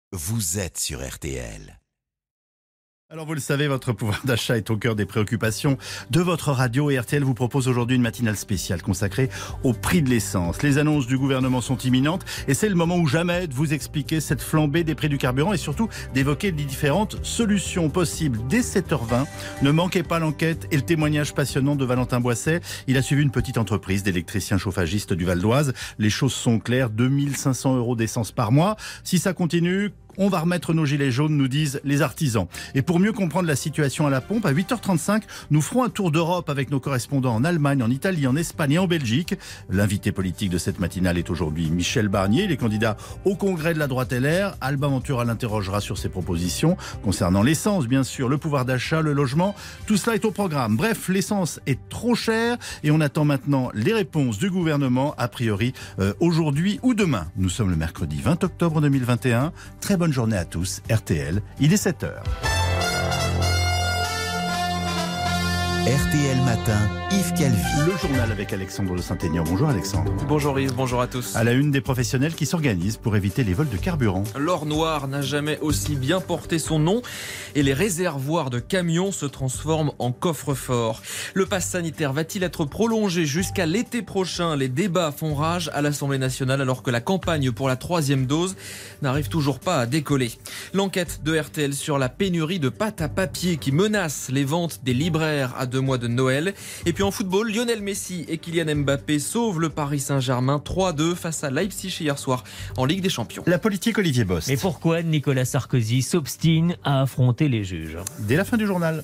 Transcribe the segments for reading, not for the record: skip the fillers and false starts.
vous êtes sur RTL. Alors vous le savez, votre pouvoir d'achat est au cœur des préoccupations de votre radio et RTL vous propose aujourd'hui une matinale spéciale consacrée au prix de l'essence. Les annonces du gouvernement sont imminentes et c'est le moment ou jamais de vous expliquer cette flambée des prix du carburant et surtout d'évoquer les différentes solutions possibles. Dès 7h20, ne manquez pas l'enquête et le témoignage passionnant de Valentin Boisset. Il a suivi une petite entreprise d'électricien chauffagiste du Val d'Oise. Les choses sont claires, 2500 € d'essence par mois. Si ça continue, on va remettre nos gilets jaunes, nous disent les artisans. Et pour mieux comprendre la situation à la pompe, à 8h35, nous ferons un tour d'Europe avec nos correspondants en Allemagne, en Italie, en Espagne et en Belgique. L'invité politique de cette matinale est aujourd'hui Michel Barnier. Il est candidat au congrès de la droite LR. Alba Ventura l'interrogera sur ses propositions concernant l'essence, bien sûr, le pouvoir d'achat, le logement. Tout cela est au programme. Bref, l'essence est trop chère et on attend maintenant les réponses du gouvernement, a priori aujourd'hui ou demain. Nous sommes le mercredi 20 octobre 2021. Très bonne journée à tous. RTL, il est 7h. RTL Matin, Yves Calvi. Le journal avec Alexandre de Saint-Aignan. Bonjour Alexandre. Bonjour Yves, bonjour à tous. À la une, des professionnels qui s'organisent pour éviter les vols de carburant. L'or noir n'a jamais aussi bien porté son nom et les réservoirs de camions se transforment en coffre-fort. Le pass sanitaire va-t-il être prolongé jusqu'à l'été prochain? Les débats font rage à l'Assemblée nationale alors que la campagne pour la 3e dose n'arrive toujours pas à décoller. L'enquête de RTL sur la pénurie de pâte à papier qui menace les ventes des libraires à 2 mois de Noël. Et puis en football, Lionel Messi et Kylian Mbappé sauvent le Paris Saint-Germain 3-2 face à Leipzig hier soir en Ligue des Champions. La politique, Olivier Bost. Mais pourquoi Nicolas Sarkozy s'obstine à affronter les juges? Dès la fin du journal.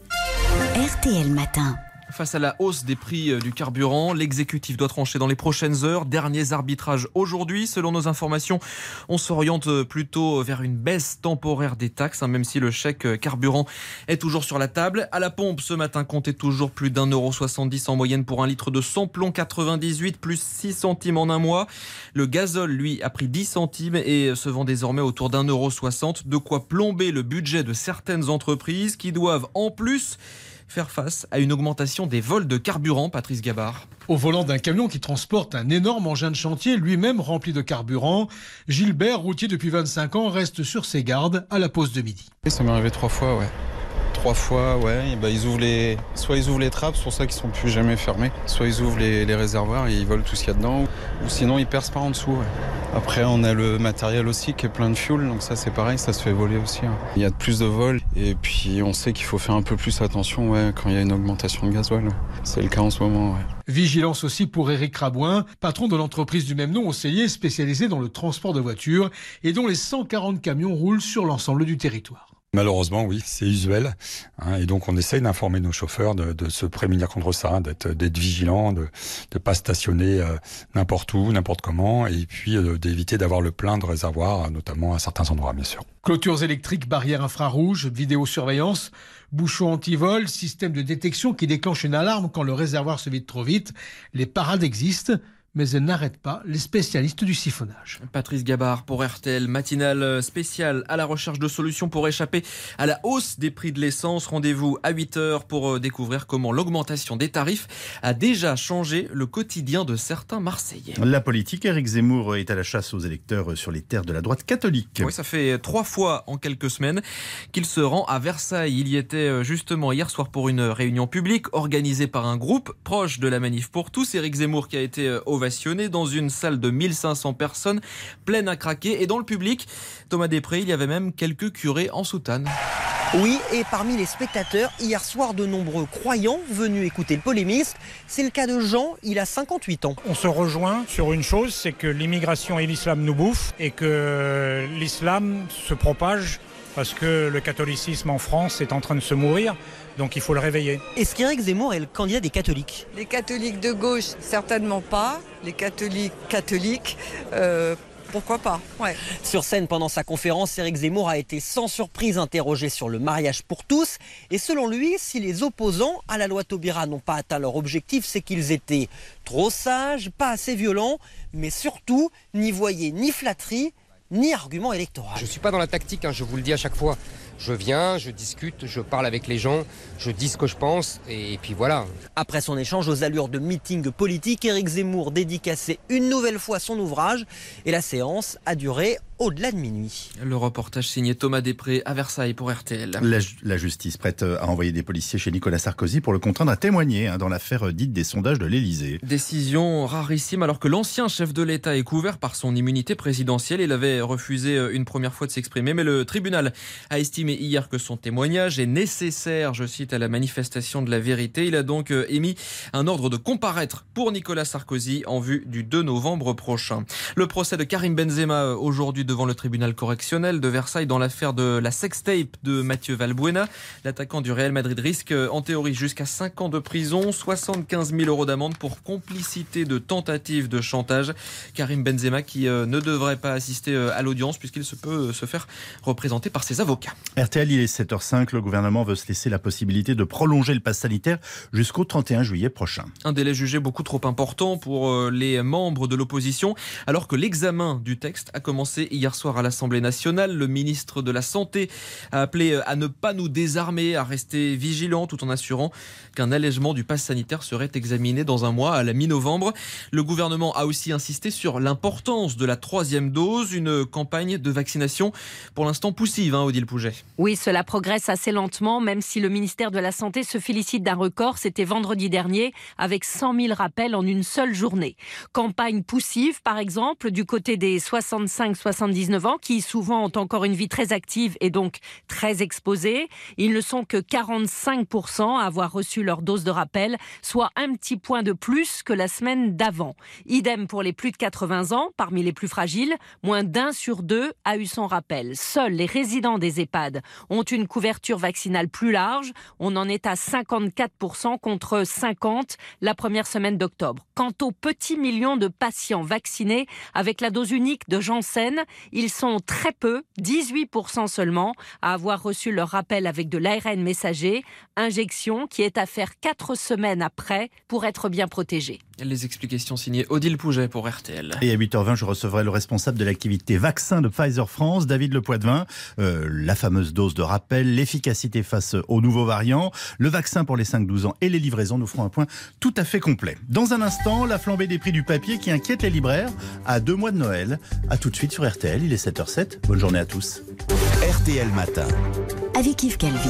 RTL Matin. Face à la hausse des prix du carburant, l'exécutif doit trancher dans les prochaines heures. Derniers arbitrages aujourd'hui. Selon nos informations, on s'oriente plutôt vers une baisse temporaire des taxes, même si le chèque carburant est toujours sur la table. À la pompe, ce matin, comptez toujours plus d'1,70 € en moyenne pour un litre de samplon 98, plus 6 centimes en un mois. Le gazole, lui, a pris 10 centimes et se vend désormais autour d'1,60 €. De quoi plomber le budget de certaines entreprises qui doivent, en plus, faire face à une augmentation des vols de carburant. Patrice Gabard. Au volant d'un camion qui transporte un énorme engin de chantier, lui-même rempli de carburant, Gilbert, routier depuis 25 ans, reste sur ses gardes à la pause de midi. Ça m'est arrivé 3 fois, ouais. 3 fois, ouais. Et soit ils ouvrent les trappes, c'est pour ça qu'ils sont plus jamais fermés. Soit ils ouvrent les réservoirs et ils volent tout ce qu'il y a dedans. Ou sinon, ils percent par en dessous, ouais. Après, on a le matériel aussi qui est plein de fuel. Donc ça, c'est pareil, ça se fait voler aussi. Hein. Il y a de plus de vols. Et puis, on sait qu'il faut faire un peu plus attention, ouais, quand il y a une augmentation de gasoil. C'est le cas en ce moment, ouais. Vigilance aussi pour Éric Rabouin, patron de l'entreprise du même nom au Cellier, spécialisée dans le transport de voitures et dont les 140 camions roulent sur l'ensemble du territoire. Malheureusement, oui, c'est usuel. Et donc, on essaye d'informer nos chauffeurs de se prémunir contre ça, d'être vigilants, de ne pas stationner n'importe où, n'importe comment, et puis d'éviter d'avoir le plein de réservoirs, notamment à certains endroits, bien sûr. Clôtures électriques, barrières infrarouges, vidéosurveillance, bouchons anti-vol, système de détection qui déclenche une alarme quand le réservoir se vide trop vite. Les parades existent, mais elles n'arrêtent pas les spécialistes du siphonnage. Patrice Gabard pour RTL, matinale spéciale à la recherche de solutions pour échapper à la hausse des prix de l'essence. Rendez-vous à 8h pour découvrir comment l'augmentation des tarifs a déjà changé le quotidien de certains Marseillais. La politique, Éric Zemmour est à la chasse aux électeurs sur les terres de la droite catholique. Oui, ça fait 3 fois en quelques semaines qu'il se rend à Versailles. Il y était justement hier soir pour une réunion publique organisée par un groupe proche de la Manif pour tous. Éric Zemmour qui a été ovationné dans une salle de 1500 personnes, pleine à craquer. Et dans le public, Thomas Després, il y avait même quelques curés en soutane. Oui, et parmi les spectateurs, hier soir, de nombreux croyants venus écouter le polémiste. C'est le cas de Jean, il a 58 ans. On se rejoint sur une chose, c'est que l'immigration et l'islam nous bouffent et que l'islam se propage parce que le catholicisme en France est en train de se mourir. Donc il faut le réveiller. Est-ce qu'Éric Zemmour est le candidat des catholiques? Les catholiques de gauche, certainement pas. Les catholiques, pourquoi pas, ouais. Sur scène, pendant sa conférence, Éric Zemmour a été sans surprise interrogé sur le mariage pour tous. Et selon lui, si les opposants à la loi Taubira n'ont pas atteint leur objectif, c'est qu'ils étaient trop sages, pas assez violents, mais surtout n'y voyaient ni flatterie, ni argument électoral. Je ne suis pas dans la tactique, je vous le dis à chaque fois. Je viens, je discute, je parle avec les gens, je dis ce que je pense et puis voilà. Après son échange aux allures de meeting politique, Éric Zemmour dédicaçait une nouvelle fois son ouvrage et la séance a duré au-delà de minuit. Le reportage signé Thomas Després à Versailles pour RTL. La justice prête à envoyer des policiers chez Nicolas Sarkozy pour le contraindre à témoigner dans l'affaire dite des sondages de l'Élysée. Décision rarissime alors que l'ancien chef de l'État est couvert par son immunité présidentielle. Il avait refusé une première fois de s'exprimer, mais le tribunal a estimé hier que son témoignage est nécessaire, je cite, à la manifestation de la vérité. Il a donc émis un ordre de comparaître pour Nicolas Sarkozy en vue du 2 novembre prochain. Le procès de Karim Benzema aujourd'hui devant le tribunal correctionnel de Versailles dans l'affaire de la sextape de Mathieu Valbuena. L'attaquant du Real Madrid risque en théorie jusqu'à 5 ans de prison, 75 000 € d'amende pour complicité de tentative de chantage. Karim Benzema qui ne devrait pas assister à l'audience puisqu'il peut se faire représenter par ses avocats. RTL, il est 7h05. Le gouvernement veut se laisser la possibilité de prolonger le pass sanitaire jusqu'au 31 juillet prochain. Un délai jugé beaucoup trop important pour les membres de l'opposition alors que l'examen du texte a commencé hier soir à l'Assemblée nationale. Le ministre de la Santé a appelé à ne pas nous désarmer, à rester vigilants tout en assurant qu'un allègement du pass sanitaire serait examiné dans un mois à la mi-novembre. Le gouvernement a aussi insisté sur l'importance de la 3e dose, une campagne de vaccination pour l'instant poussive, Odile Pouget. Oui, cela progresse assez lentement, même si le ministère de la Santé se félicite d'un record. C'était vendredi dernier, avec 100 000 rappels en une seule journée. Campagne poussive, par exemple, du côté des 65-79 ans, qui souvent ont encore une vie très active et donc très exposée. Ils ne sont que 45% à avoir reçu leur dose de rappel, soit un petit point de plus que la semaine d'avant. Idem pour les plus de 80 ans, parmi les plus fragiles, moins d'1 sur 2 a eu son rappel. Seuls les résidents des EHPAD ont une couverture vaccinale plus large. On en est à 54% contre 50% la première semaine d'octobre. Quant aux petits millions de patients vaccinés avec la dose unique de Janssen, ils sont très peu, 18% seulement, à avoir reçu leur rappel avec de l'ARN messager, injection qui est à faire 4 semaines après pour être bien protégé. Les explications signées Odile Pouget pour RTL. Et à 8h20, je recevrai le responsable de l'activité vaccin de Pfizer France, David Le Poitvin. La fameuse dose de rappel, l'efficacité face aux nouveaux variants, le vaccin pour les 5-12 ans et les livraisons. Nous ferons un point tout à fait complet. Dans un instant, la flambée des prix du papier qui inquiète les libraires à 2 mois de Noël. A tout de suite sur RTL, il est 7h07. Bonne journée à tous. RTL Matin. Avec Yves Calvi.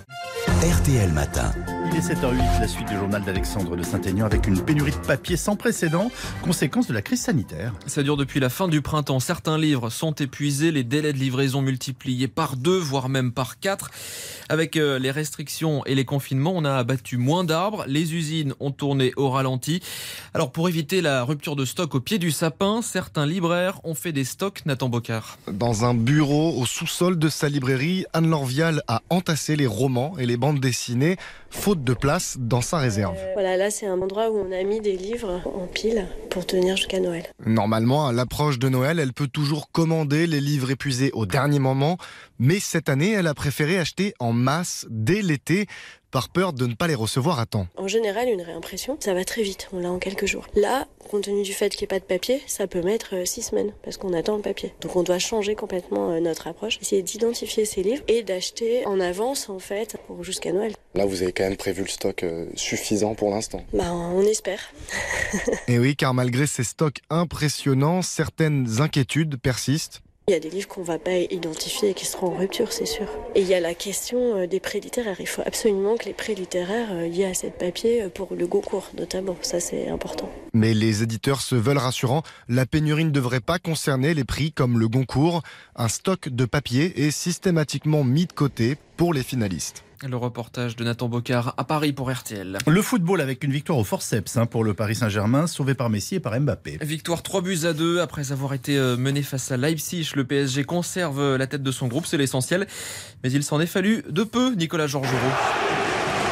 RTL Matin. Il est 7h08, la suite du journal d'Alexandre de Saint-Aignan avec une pénurie de papier sans précédent, conséquence de la crise sanitaire. Ça dure depuis la fin du printemps. Certains livres sont épuisés, les délais de livraison multipliés par 2, voire même par 4. Avec les restrictions et les confinements, on a abattu moins d'arbres, les usines ont tourné au ralenti. Alors pour éviter la rupture de stock au pied du sapin, certains libraires ont fait des stocks. Nathan Bocard. Dans un bureau au sous-sol de sa librairie, Anne-Laure Vial a entassé les romans et les bandes dessinées, faute de place dans sa réserve. Voilà, là c'est un endroit où on a mis des livres en pile pour tenir jusqu'à Noël. Normalement, à l'approche de Noël, elle peut toujours commander les livres épuisés au dernier moment, mais cette année, elle a préféré acheter en masse dès l'été, par peur de ne pas les recevoir à temps. En général, une réimpression, ça va très vite, on l'a en quelques jours. Là, compte tenu du fait qu'il n'y ait pas de papier, ça peut mettre 6 semaines, parce qu'on attend le papier. Donc on doit changer complètement notre approche, essayer d'identifier ces livres et d'acheter en avance, en fait, pour jusqu'à Noël. Là, vous avez quand même prévu le stock suffisant pour l'instant. On espère. Et oui, car malgré ces stocks impressionnants, certaines inquiétudes persistent. Il y a des livres qu'on ne va pas identifier et qui seront en rupture, c'est sûr. Et il y a la question des prêts littéraires. Il faut absolument que les prêts littéraires liés à cette papier pour le Goncourt, notamment. Ça, c'est important. Mais les éditeurs se veulent rassurants. La pénurie ne devrait pas concerner les prix comme le Goncourt. Un stock de papier est systématiquement mis de côté pour les finalistes. Le reportage de Nathan Bocard à Paris pour RTL. Le football avec une victoire au forceps pour le Paris Saint-Germain, sauvé par Messi et par Mbappé. Victoire 3-2 après avoir été mené face à Leipzig. Le PSG conserve la tête de son groupe, c'est l'essentiel. Mais il s'en est fallu de peu, Nicolas Georgerot.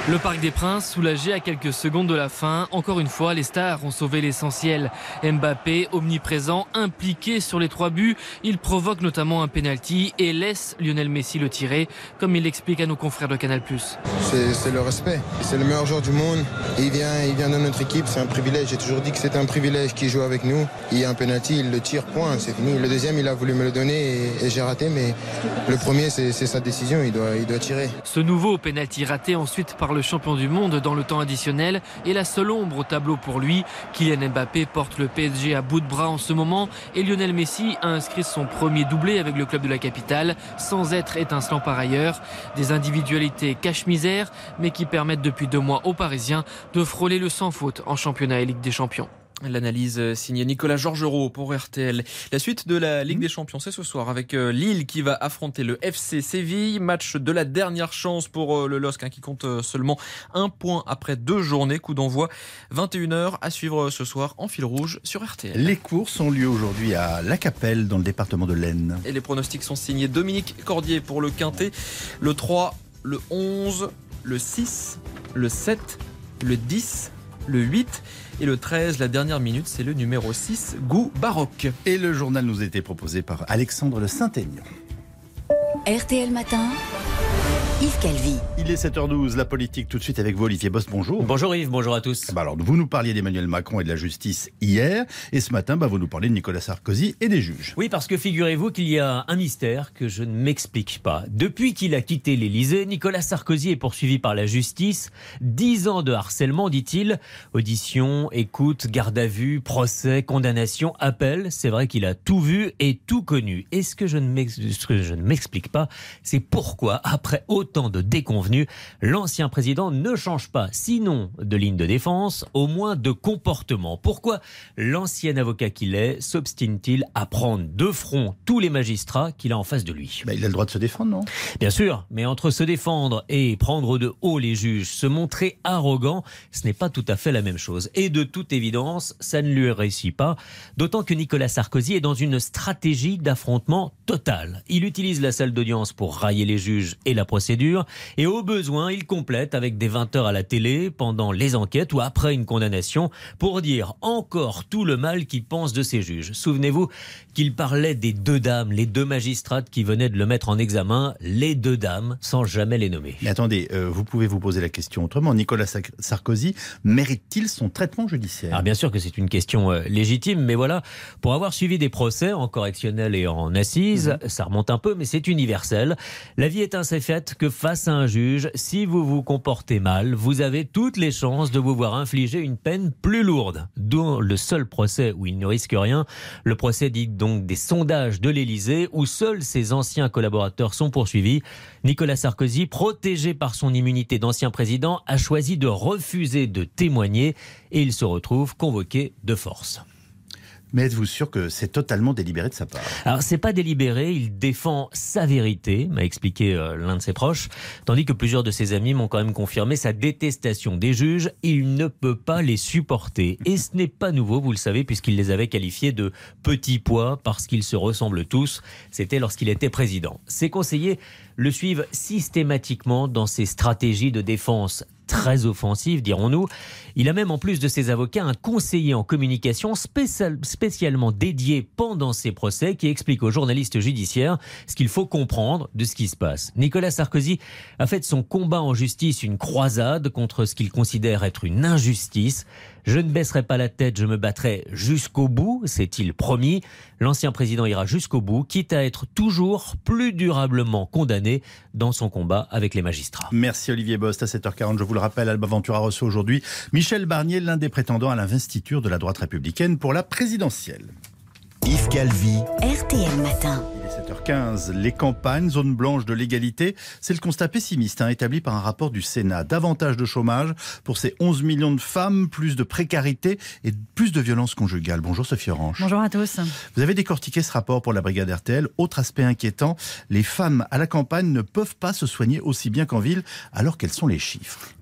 Le Parc des Princes, soulagé à quelques secondes de la fin. Encore une fois, les stars ont sauvé l'essentiel. Mbappé, omniprésent, impliqué sur les 3 buts. Il provoque notamment un penalty et laisse Lionel Messi le tirer, comme il l'explique à nos confrères de Canal+. C'est le respect. C'est le meilleur joueur du monde. Il vient dans notre équipe, c'est un privilège. J'ai toujours dit que c'était un privilège qu'il joue avec nous. Il y a un penalty, il le tire, point, c'est fini. Le deuxième, il a voulu me le donner et j'ai raté, mais le premier, c'est sa décision, il doit tirer. Ce nouveau penalty raté ensuite par le champion du monde dans le temps additionnel est la seule ombre au tableau pour lui. Kylian Mbappé porte le PSG à bout de bras en ce moment et Lionel Messi a inscrit son premier doublé avec le club de la capitale sans être étincelant par ailleurs. Des individualités cache-misère mais qui permettent depuis 2 mois aux Parisiens de frôler le sans faute en championnat et Ligue des Champions. L'analyse signée Nicolas Georgerot pour RTL. La suite de la Ligue des Champions, c'est ce soir avec Lille qui va affronter le FC Séville. Match de la dernière chance pour le LOSC qui compte seulement 1 point après 2 journées. Coup d'envoi 21h à suivre ce soir en fil rouge sur RTL. Les courses ont lieu aujourd'hui à La Capelle dans le département de l'Aisne. Et les pronostics sont signés Dominique Cordier pour le Quintet. Le 3, le 11, le 6, le 7, le 10, le 8 et le 13. La dernière minute, c'est le numéro 6, Goût Baroque. Et le journal nous a été proposé par Alexandre Le Saint-Aignan. RTL Matin, Yves Calvi. Il est 7h12, la politique tout de suite avec vous, Olivier Bost, bonjour. Bonjour Yves, bonjour à tous. Alors, vous nous parliez d'Emmanuel Macron et de la justice hier, et ce matin, vous nous parlez de Nicolas Sarkozy et des juges. Oui, parce que figurez-vous qu'il y a un mystère que je ne m'explique pas. Depuis qu'il a quitté l'Élysée, Nicolas Sarkozy est poursuivi par la justice. 10 ans de harcèlement, dit-il. Audition, écoute, garde à vue, procès, condamnation, appel. C'est vrai qu'il a tout vu et tout connu. Et ce que je ne m'explique pas, c'est pourquoi, après autant de déconvenus, l'ancien président ne change pas, sinon de ligne de défense, au moins de comportement. Pourquoi l'ancien avocat qu'il est s'obstine-t-il à prendre de front tous les magistrats qu'il a en face de lui ? Il a le droit de se défendre, non ? Bien sûr, mais entre se défendre et prendre de haut les juges, se montrer arrogant, ce n'est pas tout à fait la même chose. Et de toute évidence, ça ne lui réussit pas, d'autant que Nicolas Sarkozy est dans une stratégie d'affrontement total. Il utilise la salle d'audience pour railler les juges et la procédure, et au besoin, il complète avec des 20 heures à la télé, pendant les enquêtes ou après une condamnation, pour dire encore tout le mal qu'il pense de ces juges. Souvenez-vous qu'il parlait des 2 dames, les 2 magistrates qui venaient de le mettre en examen, les 2 dames, sans jamais les nommer. Mais attendez, vous pouvez vous poser la question autrement. Nicolas Sarkozy mérite-t-il son traitement judiciaire ? Alors bien sûr que c'est une question légitime, mais voilà, pour avoir suivi des procès en correctionnel et en assises, ça remonte un peu, mais c'est universel. La vie est ainsi faite que face à un juge, si vous vous comportez mal, vous avez toutes les chances de vous voir infliger une peine plus lourde. D'où le seul procès où il ne risque rien, le procès dit donc des sondages de l'Élysée où seuls ses anciens collaborateurs sont poursuivis. Nicolas Sarkozy, protégé par son immunité d'ancien président, a choisi de refuser de témoigner et il se retrouve convoqué de force. Mais êtes-vous sûr que c'est totalement délibéré de sa part ? Alors, c'est pas délibéré, il défend sa vérité, m'a expliqué l'un de ses proches, tandis que plusieurs de ses amis m'ont quand même confirmé sa détestation des juges. Il ne peut pas les supporter. Et ce n'est pas nouveau, vous le savez, puisqu'il les avait qualifiés de petits pois parce qu'ils se ressemblent tous. C'était lorsqu'il était président. Ses conseillers le suivent systématiquement dans ses stratégies de défense très offensive, dirons-nous. Il a même, en plus de ses avocats, un conseiller en communication spécialement dédié pendant ses procès qui explique aux journalistes judiciaires ce qu'il faut comprendre de ce qui se passe. Nicolas Sarkozy a fait de son combat en justice une croisade contre ce qu'il considère être une injustice. Je ne baisserai pas la tête, je me battrai jusqu'au bout, s'est-il promis. L'ancien président ira jusqu'au bout, quitte à être toujours plus durablement condamné dans son combat avec les magistrats. Merci Olivier Bost. À 7h40, je vous le rappelle, Alba Ventura reçoit aujourd'hui Michel Barnier, l'un des prétendants à l'investiture de la droite républicaine pour la présidentielle. Yves Calvi. RTL Matin. Il est 7h15. Les campagnes, zone blanche de l'égalité, c'est le constat pessimiste établi par un rapport du Sénat. Davantage de chômage pour ces 11 millions de femmes, plus de précarité et plus de violence conjugale. Bonjour Sophie Orange. Bonjour à tous. Vous avez décortiqué ce rapport pour la brigade RTL. Autre aspect inquiétant, les femmes à la campagne ne peuvent pas se soigner aussi bien qu'en ville alors quels sont les chiffres ?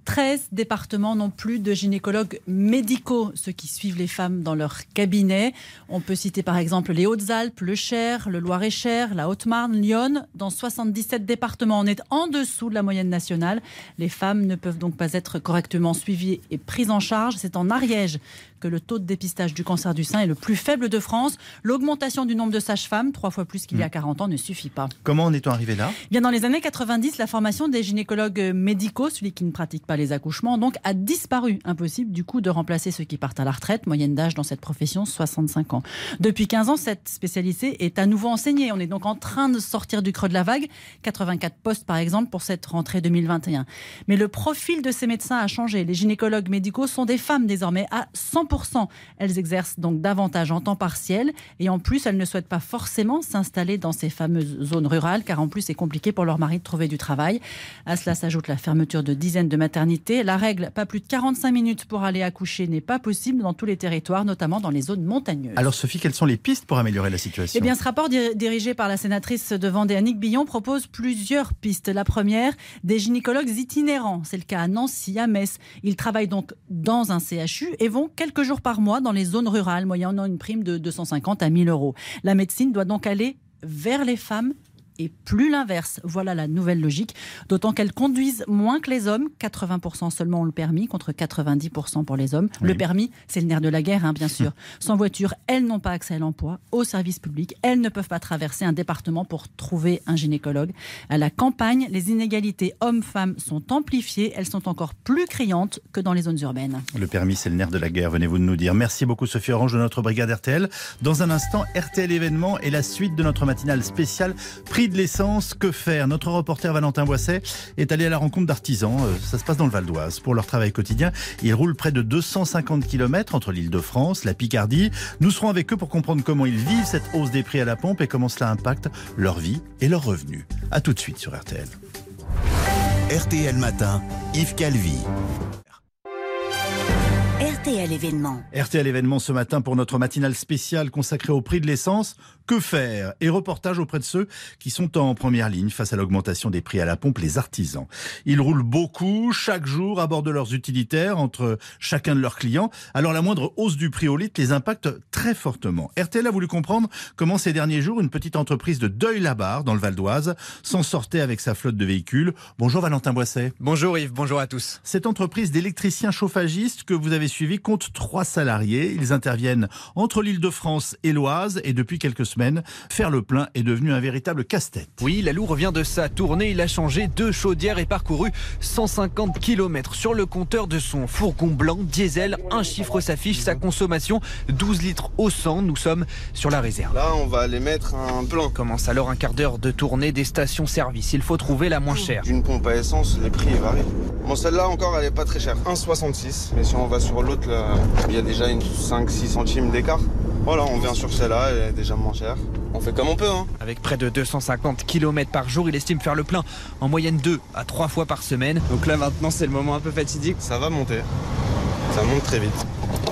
13 départements n'ont plus de gynécologues médicaux, ceux qui suivent les femmes dans leur cabinet. On peut citer par exemple les Hautes-Alpes, le Cher, le Loir-et-Cher, la Haute-Marne, Lyon. Dans 77 départements, on est en dessous de la moyenne nationale. Les femmes ne peuvent donc pas être correctement suivies et prises en charge. C'est en Ariège que le taux de dépistage du cancer du sein est le plus faible de France. L'augmentation du nombre de sages-femmes, 3 fois plus qu'il y a 40 ans, ne suffit pas. Comment en est-on arrivé là ? Bien, dans les années 90, la formation des gynécologues médicaux, celui qui ne pratique pas les accouchements, donc a disparu. Impossible du coup de remplacer ceux qui partent à la retraite. Moyenne d'âge dans cette profession, 65 ans. Depuis 15 ans, cette spécialité est à nouveau enseignée. On est donc en train de sortir du creux de la vague. 84 postes par exemple pour cette rentrée 2021. Mais le profil de ces médecins a changé. Les gynécologues médicaux sont des femmes désormais à 100%. Elles exercent donc davantage en temps partiel et en plus elles ne souhaitent pas forcément s'installer dans ces fameuses zones rurales car en plus c'est compliqué pour leur mari de trouver du travail. À cela s'ajoute la fermeture de dizaines de maternités. La règle, pas plus de 45 minutes pour aller accoucher n'est pas possible dans tous les territoires, notamment dans les zones montagneuses. Alors Sophie, quelles sont les pistes pour améliorer la situation ? Eh bien, ce rapport dirigé par la sénatrice de Vendée, Annick Billon, propose plusieurs pistes. La première, des gynécologues itinérants. C'est le cas à Nancy, à Metz. Ils travaillent donc dans un CHU et vont quelques jours par mois dans les zones rurales, moyennant une prime de 250 à 1000 euros. La médecine doit donc aller vers les femmes et plus l'inverse. Voilà la nouvelle logique, d'autant qu'elles conduisent moins que les hommes. 80% seulement ont le permis, contre 90% pour les hommes. Oui. Le permis, c'est le nerf de la guerre, bien sûr. Sans voiture, elles n'ont pas accès à l'emploi, au service public. Elles ne peuvent pas traverser un département pour trouver un gynécologue. À la campagne, les inégalités hommes-femmes sont amplifiées. Elles sont encore plus criantes que dans les zones urbaines. Le permis, c'est le nerf de la guerre, venez-vous de nous dire. Merci beaucoup Sophie Orange de notre brigade RTL. Dans un instant, RTL événement et la suite de notre matinale spéciale Prix de l'essence, que faire ? Notre reporter Valentin Boisset est allé à la rencontre d'artisans. Ça se passe dans le Val d'Oise. Pour leur travail quotidien, ils roulent près de 250 km entre l'Île-de-France, la Picardie. Nous serons avec eux pour comprendre comment ils vivent cette hausse des prix à la pompe et comment cela impacte leur vie et leurs revenus. A tout de suite sur RTL. RTL Matin, Yves Calvi. RTL événement. RTL événement ce matin pour notre matinale spéciale consacrée au prix de l'essence. Que faire ? Et reportage auprès de ceux qui sont en première ligne face à l'augmentation des prix à la pompe, les artisans. Ils roulent beaucoup, chaque jour, à bord de leurs utilitaires, entre chacun de leurs clients. Alors la moindre hausse du prix au litre les impacte très fortement. RTL a voulu comprendre comment ces derniers jours, une petite entreprise de Deuil-la-Barre, dans le Val d'Oise, s'en sortait avec sa flotte de véhicules. Bonjour Valentin Boisset. Bonjour Yves, bonjour à tous. Cette entreprise d'électriciens chauffagistes que vous avez suivie compte 3 salariés. Ils interviennent entre l'Île-de-France et l'Oise et depuis quelques semaines, faire le plein est devenu un véritable casse-tête. Oui, Lalou revient de sa tournée. Il a changé 2 chaudières et parcouru 150 km sur le compteur de son fourgon blanc diesel. Un chiffre s'affiche, sa consommation 12 litres au 100. Nous sommes sur la réserve. Là, on va aller mettre un plein. Commence alors un quart d'heure de tournée des stations-service. Il faut trouver la moins chère. D'une pompe à essence, les prix varient. Bon, celle-là encore, elle est pas très chère. 1,66. Mais si on va sur l'autre, là, il y a déjà une 5-6 centimes d'écart. Voilà, on vient sur celle-là, elle est déjà moins chère. On fait comme on peut, hein. Avec près de 250 km par jour, il estime faire le plein en moyenne 2 à 3 fois par semaine. Donc là, maintenant, c'est le moment un peu fatidique. Ça va monter. Ça monte très vite.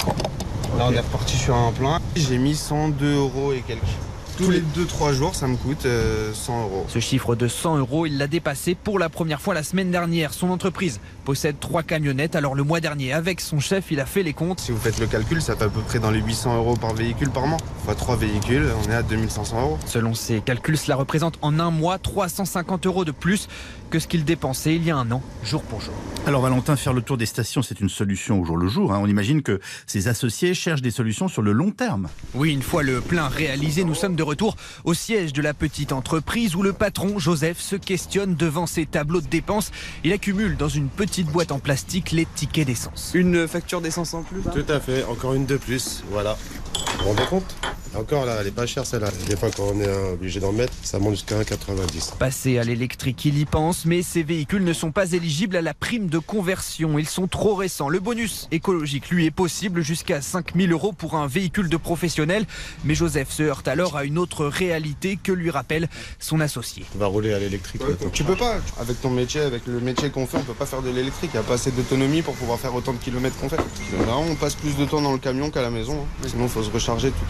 Là, on est reparti sur un plein. J'ai mis 102 € et quelques. Tous les 2-3 jours, ça me coûte 100 €. Ce chiffre de 100 €, il l'a dépassé pour la première fois la semaine dernière. Son entreprise possède 3 camionnettes. Alors le mois dernier, avec son chef, il a fait les comptes. Si vous faites le calcul, ça fait à peu près dans les 800 € par véhicule par mois. Fois 3 véhicules, on est à 2500 €. Selon ses calculs, cela représente en un mois 350 € de plus que ce qu'il dépensait il y a un an, jour pour jour. Alors Valentin, faire le tour des stations, c'est une solution au jour le jour. On imagine que ses associés cherchent des solutions sur le long terme. Oui, une fois le plein réalisé, nous sommes de retour au siège de la petite entreprise où le patron, Joseph, se questionne devant ses tableaux de dépenses. Il accumule dans une petite boîte en plastique les tickets d'essence. Une facture d'essence en plus, hein ? Tout à fait, encore une de plus, voilà. Vous vous rendez compte ? Encore là, elle est pas chère celle-là. Des fois quand on est obligé d'en mettre, ça monte jusqu'à 1,90. Passer à l'électrique, il y pense, mais ces véhicules ne sont pas éligibles à la prime de conversion. Ils sont trop récents. Le bonus écologique, lui, est possible jusqu'à 5 000 € pour un véhicule de professionnel. Mais Joseph se heurte alors à une autre réalité que lui rappelle son associé. On va rouler à l'électrique. Ouais, tu peux pas. Avec ton métier, avec le métier qu'on fait, on peut pas faire de l'électrique. Il n'y a pas assez d'autonomie pour pouvoir faire autant de kilomètres qu'on fait. Là, on passe plus de temps dans le camion qu'à la maison. Sinon, il faut se recharger toutes les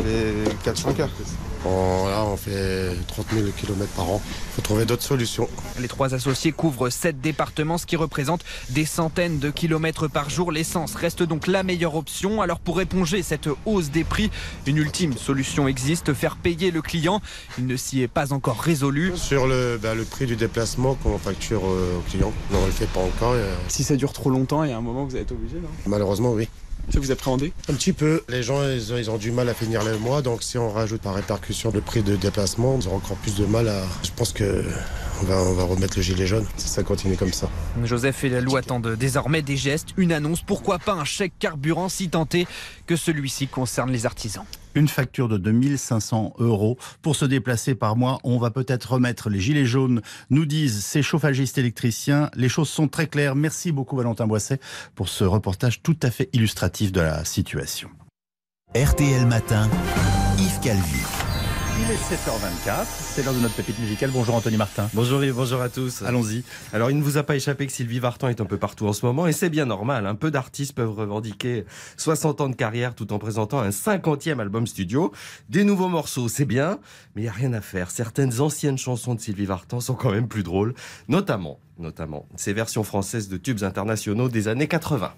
4-5 heures. Là, on fait 30 000 km par an. Il faut trouver d'autres solutions. Les 3 associés couvrent 7 départements, ce qui représente des centaines de kilomètres par jour. L'essence reste donc la meilleure option. Alors pour éponger cette hausse des prix, une ultime solution existe, faire payer le client. Il ne s'y est pas encore résolu. Sur le prix du déplacement qu'on facture au client, non, on ne le fait pas encore. Si ça dure trop longtemps, il y a un moment que vous allez être obligé, non ? Malheureusement, oui. Ça vous appréhendez ? Un petit peu. Les gens, ils ont du mal à finir le mois, donc si on rajoute par répercussion le prix de déplacement, ils auront encore plus de mal à... Je pense que on va remettre le gilet jaune si ça continue comme ça. Joseph et Lalou attendent désormais des gestes, une annonce, pourquoi pas un chèque carburant si tenté que celui-ci concerne les artisans. Une facture de 2 500 € pour se déplacer par mois. On va peut-être remettre les gilets jaunes, nous disent ces chauffagistes électriciens. Les choses sont très claires. Merci beaucoup Valentin Boisset pour ce reportage tout à fait illustratif de la situation. RTL Matin, Yves Calvi. Il est 7h24, c'est l'heure de notre pépite musicale. Bonjour Anthony Martin. Bonjour Yves, bonjour à tous. Allons-y. Alors il ne vous a pas échappé que Sylvie Vartan est un peu partout en ce moment et c'est bien normal. Un peu d'artistes peuvent revendiquer 60 ans de carrière tout en présentant un 50e album studio. Des nouveaux morceaux, c'est bien, mais il n'y a rien à faire. Certaines anciennes chansons de Sylvie Vartan sont quand même plus drôles, notamment ces versions françaises de tubes internationaux des années 80.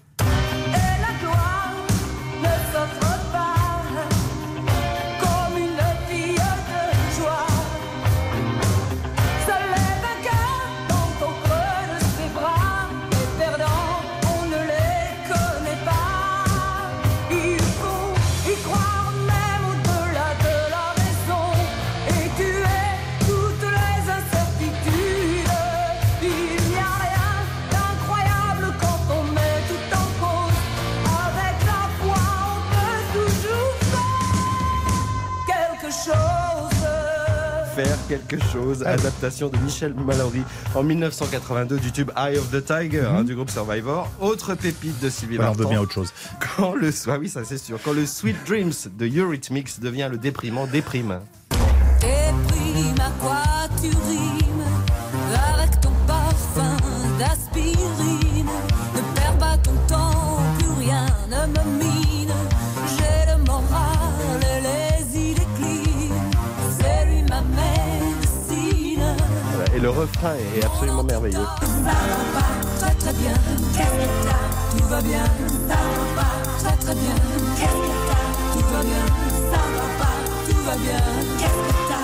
Faire quelque chose, adaptation de Michel Mallory en 1982 du tube Eye of the Tiger du groupe Survivor. Autre pépite de Sylvie Vartan. On veut bien autre chose. Quand oui, ça c'est sûr. Quand le Sweet Dreams de Eurythmics devient le déprimant Déprime. Déprime, à quoi tu rimes avec ton parfum d'aspirine. Ne perds pas ton temps, plus rien ne me mine. J'ai le moral et les idées clean. C'est lui ma médecine. Voilà, et le refrain est absolument merveilleux. Ça va pas très très bien. Qu'est-ce que t'as ? Tout va bien. Ça va pas très très bien. Qu'est-ce que t'as ? Tout va bien. Ça va pas, tout va bien. Qu'est-ce que t'as ?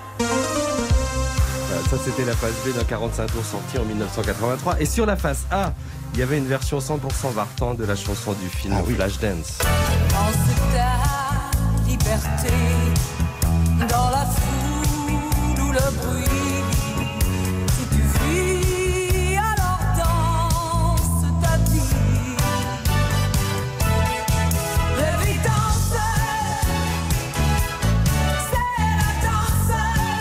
Ça c'était la face B d'un 45 tours sorti en 1983. Et sur la face A, il y avait une version 100% Vartan de la chanson du film Flashdance. Pense ta liberté dans la foule ou le bruit. Si tu vis, alors danse ta vie. Rêve danse, c'est la danse.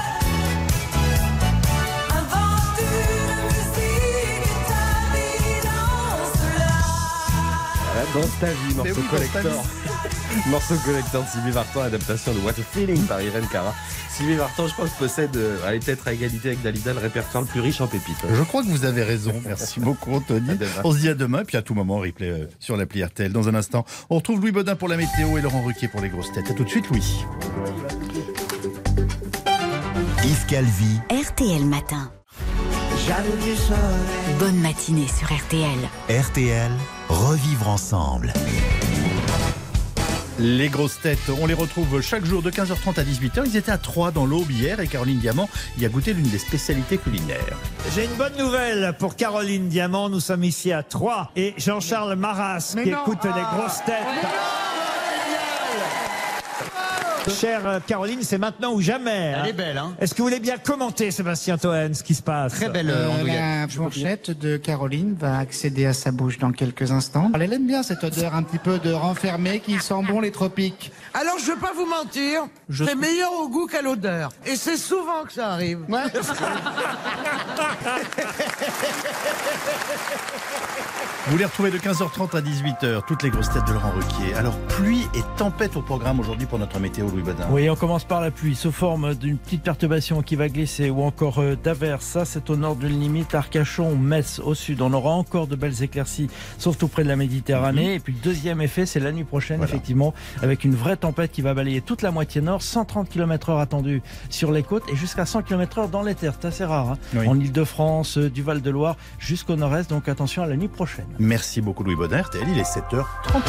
Invente une musique et ta vie danse-la. Dans ta vie, morceau collector. Morceau collector de Sylvie Vartan, adaptation de What a Feeling par Irène Cara. Sylvie Vartan, je pense, possède, elle est peut-être à égalité avec Dalida, le répertoire le plus riche en pépites. Je crois que vous avez raison. Merci beaucoup, Anthony. On se dit à demain, puis à tout moment, replay sur l'appli RTL. Dans un instant, on retrouve Louis Baudin pour la météo et Laurent Ruquier pour les grosses têtes. À tout de suite, Louis. Yves Calvi. RTL Matin. Bonne matinée sur RTL. RTL, revivre ensemble. Les grosses têtes, on les retrouve chaque jour de 15h30 à 18h. Ils étaient à Troyes dans l'Aube hier et Caroline Diamant y a goûté l'une des spécialités culinaires. J'ai une bonne nouvelle pour Caroline Diamant. Nous sommes ici à Troyes et Jean-Charles Marras qui écoute les grosses têtes. Chère Caroline, c'est maintenant ou jamais. Elle est belle, hein. Est-ce que vous voulez bien commenter, Sébastien Toen, ce qui se passe? Très belle La fourchette de Caroline va accéder à sa bouche dans quelques instants. Elle aime bien cette odeur un petit peu de renfermé qui sent bon les tropiques. Alors, je vais pas vous mentir, c'est meilleur au goût qu'à l'odeur. Et c'est souvent que ça arrive. Ouais. Vous les retrouvez de 15h30 à 18h, toutes les grosses têtes de Laurent Ruquier. Alors, pluie et tempête au programme aujourd'hui pour notre météo, Louis. Louis Baudin. Oui, on commence par la pluie, sous forme d'une petite perturbation qui va glisser ou encore d'averses. Ça, c'est au nord d'une limite. Arcachon, Metz, au sud. On aura encore de belles éclaircies, sauf tout près de la Méditerranée. Et puis le deuxième effet, c'est la nuit prochaine, effectivement, avec une vraie tempête qui va balayer toute la moitié nord. 130 km/h attendus sur les côtes et jusqu'à 100 km/h dans les terres. C'est assez rare. En Ile-de-France, du Val-de-Loire jusqu'au nord-est. Donc attention à la nuit prochaine. Merci beaucoup Louis Baudin. RTL, il est 7h31.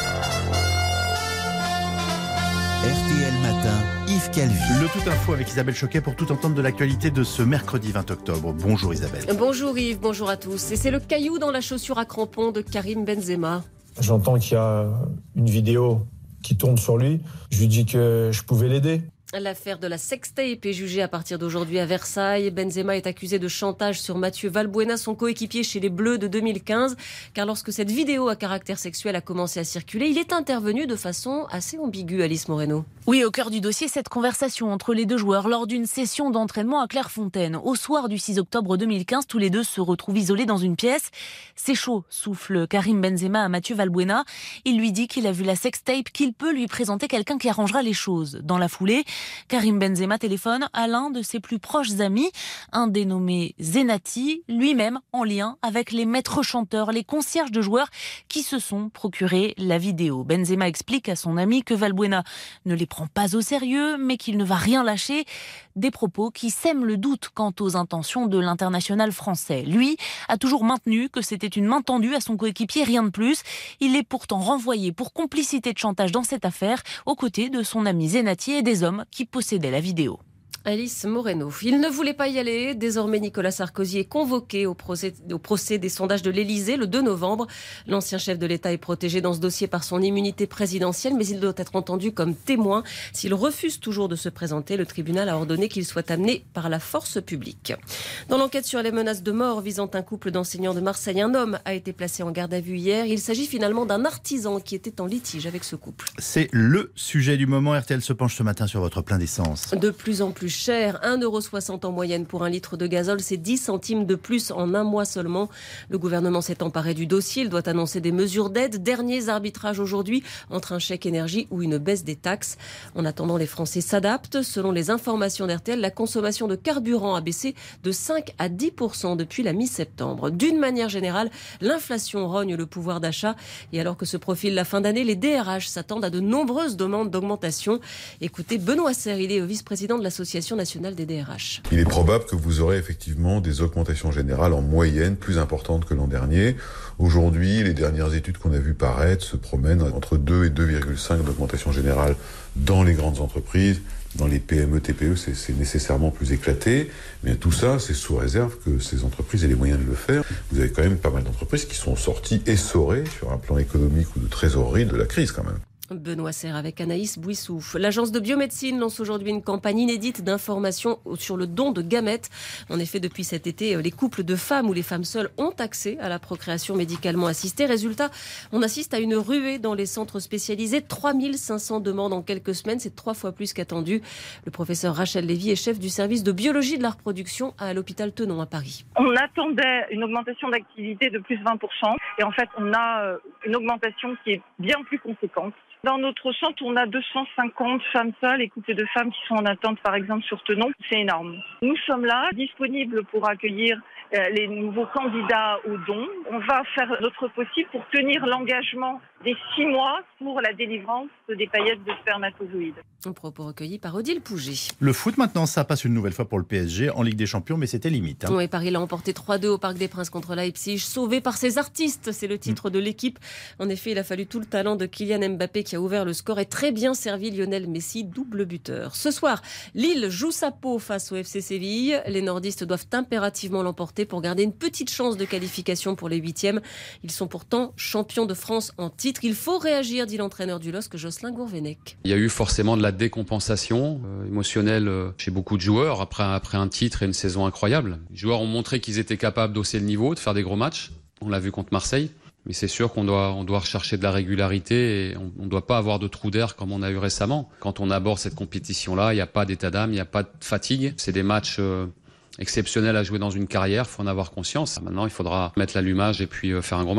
RTL Matin, Yves Calvi. Le tout info avec Isabelle Choquet pour tout entendre de l'actualité de ce mercredi 20 octobre. Bonjour Isabelle. Bonjour Yves, bonjour à tous. Et c'est le caillou dans la chaussure à crampons de Karim Benzema. J'entends qu'il y a une vidéo qui tourne sur lui. Je lui dis que je pouvais l'aider. L'affaire de la sextape est jugée à partir d'aujourd'hui à Versailles. Benzema est accusé de chantage sur Mathieu Valbuena, son coéquipier chez les Bleus de 2015. Car lorsque cette vidéo à caractère sexuel a commencé à circuler, il est intervenu de façon assez ambiguë, Alice Moreno. Oui, au cœur du dossier, cette conversation entre les deux joueurs lors d'une session d'entraînement à Clairefontaine. Au soir du 6 octobre 2015, tous les deux se retrouvent isolés dans une pièce. C'est chaud, souffle Karim Benzema à Mathieu Valbuena. Il lui dit qu'il a vu la sextape, qu'il peut lui présenter quelqu'un qui arrangera les choses. Dans la foulée, Karim Benzema téléphone à l'un de ses plus proches amis, un dénommé Zenati, lui-même en lien avec les maîtres chanteurs, les concierges de joueurs qui se sont procurés la vidéo. Benzema explique à son ami que Valbuena ne les prend pas au sérieux, mais qu'il ne va rien lâcher. Des propos qui sèment le doute quant aux intentions de l'international français. Lui a toujours maintenu que c'était une main tendue à son coéquipier, rien de plus. Il est pourtant renvoyé pour complicité de chantage dans cette affaire, aux côtés de son ami Zenati et des hommes qui possédaient la vidéo. Alice Moreno. Il ne voulait pas y aller. Désormais, Nicolas Sarkozy est convoqué au procès des sondages de l'Elysée le 2 novembre. L'ancien chef de l'État est protégé dans ce dossier par son immunité présidentielle, mais il doit être entendu comme témoin. S'il refuse toujours de se présenter, le tribunal a ordonné qu'il soit amené par la force publique. Dans l'enquête sur les menaces de mort visant un couple d'enseignants de Marseille, un homme a été placé en garde à vue hier. Il s'agit finalement d'un artisan qui était en litige avec ce couple. C'est le sujet du moment. RTL se penche ce matin sur votre plein d'essence. De plus en plus cher, 1,60 € en moyenne pour un litre de gazole, c'est 10 centimes de plus en un mois seulement. Le gouvernement s'est emparé du dossier, il doit annoncer des mesures d'aide. Derniers arbitrages aujourd'hui entre un chèque énergie ou une baisse des taxes. En attendant, les Français s'adaptent. Selon les informations d'RTL, la consommation de carburant a baissé de 5 à 10% depuis la mi-septembre. D'une manière générale, l'inflation rogne le pouvoir d'achat. Et alors que se profile la fin d'année, les DRH s'attendent à de nombreuses demandes d'augmentation. Écoutez Benoît Serre, il est vice-président de l'Association nationale des DRH. Il est probable que vous aurez effectivement des augmentations générales en moyenne plus importantes que l'an dernier. Aujourd'hui, les dernières études qu'on a vues paraître se promènent entre 2 et 2,5 d'augmentation générale dans les grandes entreprises. Dans les PME, TPE, c'est nécessairement plus éclaté. Mais tout ça, c'est sous réserve que ces entreprises aient les moyens de le faire. Vous avez quand même pas mal d'entreprises qui sont sorties essorées sur un plan économique ou de trésorerie de la crise quand même. Benoît Serre avec Anaïs Bouissouf. L'agence de biomédecine lance aujourd'hui une campagne inédite d'information sur le don de gamètes. En effet, depuis cet été, les couples de femmes ou les femmes seules ont accès à la procréation médicalement assistée. Résultat, on assiste à une ruée dans les centres spécialisés. 3500 demandes en quelques semaines, c'est 3 fois plus qu'attendu. Le professeur Rachel Lévy est chef du service de biologie de la reproduction à l'hôpital Tenon à Paris. On attendait une augmentation d'activité de plus 20% et en fait, on a une augmentation qui est bien plus conséquente. Dans notre centre, on a 250 femmes seules et couples de femmes qui sont en attente, par exemple, sur Tenon. C'est énorme. Nous sommes là, disponibles pour accueillir les nouveaux candidats aux dons. On va faire notre possible pour tenir l'engagement des 6 mois pour la délivrance des paillettes de spermatozoïdes. Un propos recueilli par Odile Pouget. Le foot maintenant, ça passe une nouvelle fois pour le PSG en Ligue des Champions, mais c'était limite. Oui, Paris l'a emporté 3-2 au Parc des Princes contre Leipzig, sauvé par ses artistes, c'est le titre de l'équipe. En effet, il a fallu tout le talent de Kylian Mbappé qui a ouvert le score et très bien servi Lionel Messi, double buteur. Ce soir, Lille joue sa peau face au FC Séville. Les nordistes doivent impérativement l'emporter pour garder une petite chance de qualification pour les 8e. Ils sont pourtant champions de France en titre. Il faut réagir, dit l'entraîneur du LOSC, Jocelyn Gourvenec. Il y a eu forcément de la décompensation émotionnelle chez beaucoup de joueurs après un titre et une saison incroyable. Les joueurs ont montré qu'ils étaient capables d'hausser le niveau, de faire des gros matchs. On l'a vu contre Marseille. Mais c'est sûr qu'on doit rechercher de la régularité et on ne doit pas avoir de trou d'air comme on a eu récemment. Quand on aborde cette compétition-là, il n'y a pas d'état d'âme, il n'y a pas de fatigue. C'est des matchs exceptionnels à jouer dans une carrière, il faut en avoir conscience. Maintenant, il faudra mettre l'allumage et puis faire un gros match.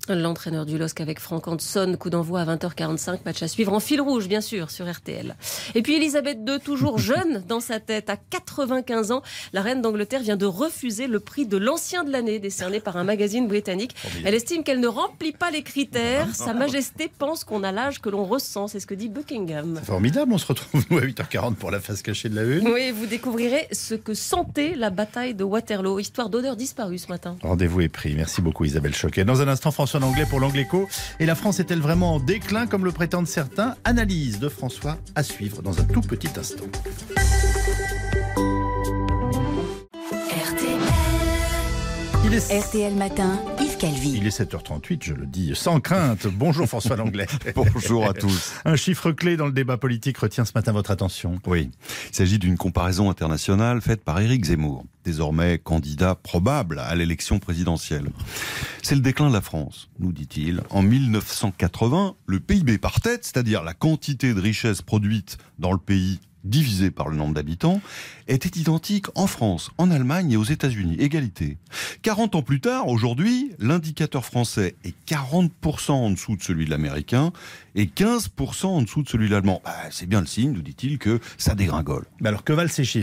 L'entraîneur du LOSC avec Franck Hanson, coup d'envoi à 20h45, match à suivre en fil rouge bien sûr sur RTL. Et puis Elisabeth II, toujours jeune dans sa tête, à 95 ans, la reine d'Angleterre vient de refuser le prix de l'ancien de l'année décerné par un magazine britannique. Elle estime qu'elle ne remplit pas les critères. Sa Majesté pense qu'on a l'âge que l'on ressent, c'est ce que dit Buckingham. C'est formidable, on se retrouve nous à 8h40 pour la face cachée de la une. Oui, vous découvrirez ce que sentait la bataille de Waterloo, histoire d'odeurs disparues ce matin. Rendez-vous est pris, merci beaucoup Isabelle Choquet. Dans un instant, François Langlais pour l'Angléco. Et la France est-elle vraiment en déclin comme le prétendent certains? Analyse de François à suivre dans un tout petit instant. RTL Matin, Yves Calvi. Il est 7h38, je le dis sans crainte. Bonjour François Langlais. Bonjour à tous. Un chiffre clé dans le débat politique retient ce matin votre attention. Oui, il s'agit d'une comparaison internationale faite par Éric Zemmour, désormais candidat probable à l'élection présidentielle. C'est le déclin de la France, nous dit-il. En 1980, le PIB par tête, c'est-à-dire la quantité de richesse produite dans le pays divisé par le nombre d'habitants, était identique en France, en Allemagne et aux États-Unis. Égalité. 40 ans plus tard, aujourd'hui, l'indicateur français est 40% en dessous de celui de l'américain et 15% en dessous de celui de l'allemand. C'est bien le signe, nous dit-il, que ça dégringole. Mais alors que valent ces chiffres ?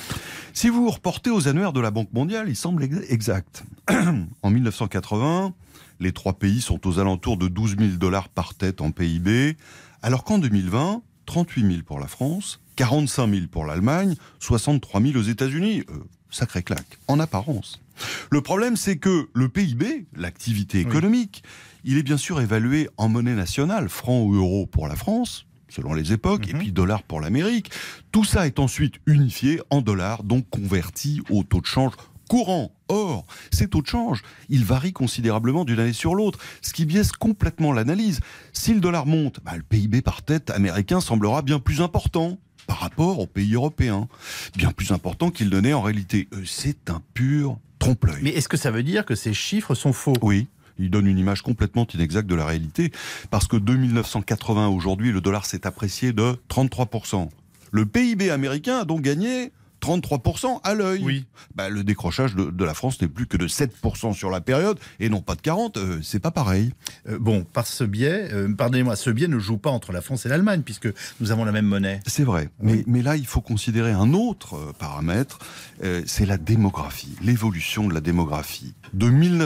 Si vous vous reportez aux annuaires de la Banque mondiale, ils semblent exacts. En 1980, les trois pays sont aux alentours de 12 000 $ par tête en PIB, alors qu'en 2020, 38 000 pour la France, 45 000 pour l'Allemagne, 63 000 aux États-Unis. Sacré claque, en apparence. Le problème, c'est que le PIB, l'activité économique, il est bien sûr évalué en monnaie nationale, francs ou euros pour la France, selon les époques, et puis dollars pour l'Amérique. Tout ça est ensuite unifié en dollars, donc converti au taux de change courant. Or, ces taux de change, ils varient considérablement d'une année sur l'autre, ce qui biaise complètement l'analyse. Si le dollar monte, le PIB par tête américain semblera bien plus important par rapport aux pays européens. Bien plus important qu'il ne n'est en réalité. C'est un pur trompe-l'œil. Mais est-ce que ça veut dire que ces chiffres sont faux ? Oui. Il donne une image complètement inexacte de la réalité, parce que de 1980 à aujourd'hui, le dollar s'est apprécié de 33%. Le PIB américain a donc gagné 33% à l'œil. Oui. Le décrochage de la France n'est plus que de 7% sur la période, et non pas de 40%, c'est pas pareil. Par ce biais, pardonnez-moi, ce biais ne joue pas entre la France et l'Allemagne, puisque nous avons la même monnaie. C'est vrai, mais là il faut considérer un autre paramètre, c'est la démographie, l'évolution de la démographie. De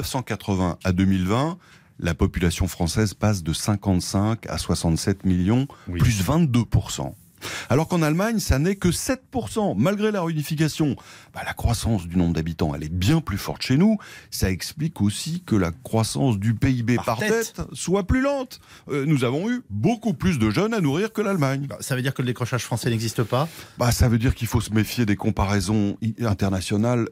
1980 à 2020, la population française passe de 55 à 67 millions, plus 22%. Alors qu'en Allemagne, ça n'est que 7%. Malgré la réunification, la croissance du nombre d'habitants, elle est bien plus forte chez nous. Ça explique aussi que la croissance du PIB par tête soit plus lente. Nous avons eu beaucoup plus de jeunes à nourrir que l'Allemagne. Ça veut dire que le décrochage français n'existe pas ? Ça veut dire qu'il faut se méfier des comparaisons internationales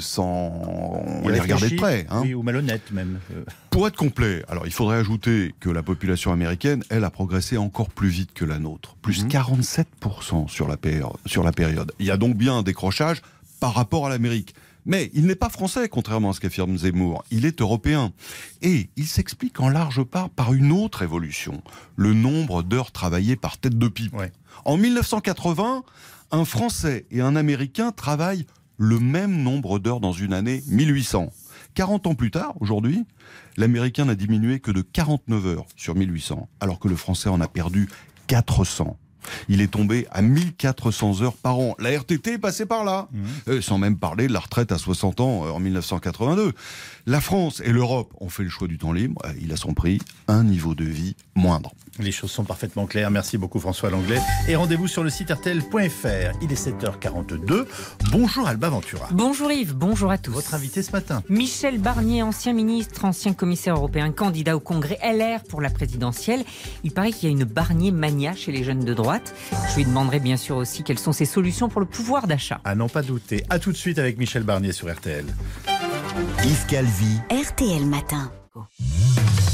sans les regarder de près. Oui, ou malhonnêtes même. Pour être complet, alors il faudrait ajouter que la population américaine, elle, a progressé encore plus vite que la nôtre. Plus 47% sur la période. Il y a donc bien un décrochage par rapport à l'Amérique. Mais il n'est pas français, contrairement à ce qu'affirme Zemmour. Il est européen. Et il s'explique en large part par une autre évolution. Le nombre d'heures travaillées par tête de pipe. En 1980, un Français et un Américain travaillent le même nombre d'heures dans une année, 1800. 40 ans plus tard, aujourd'hui, l'Américain n'a diminué que de 49 heures sur 1800, alors que le Français en a perdu 400. Il est tombé à 1400 heures par an. La RTT est passée par là, sans même parler de la retraite à 60 ans en 1982. La France et l'Europe ont fait le choix du temps libre. Il a son prix, un niveau de vie moindre. Les choses sont parfaitement claires. Merci beaucoup François Langlais. Et rendez-vous sur le site rtl.fr. Il est 7h42. Bonjour Alba Ventura. Bonjour Yves, bonjour à tous. Votre invité ce matin. Michel Barnier, ancien ministre, ancien commissaire européen, candidat au congrès LR pour la présidentielle. Il paraît qu'il y a une Barnier mania chez les jeunes de droite. Je lui demanderai bien sûr aussi quelles sont ses solutions pour le pouvoir d'achat. À n'en pas douter. À tout de suite avec Michel Barnier sur RTL. Yves Calvi. RTL Matin.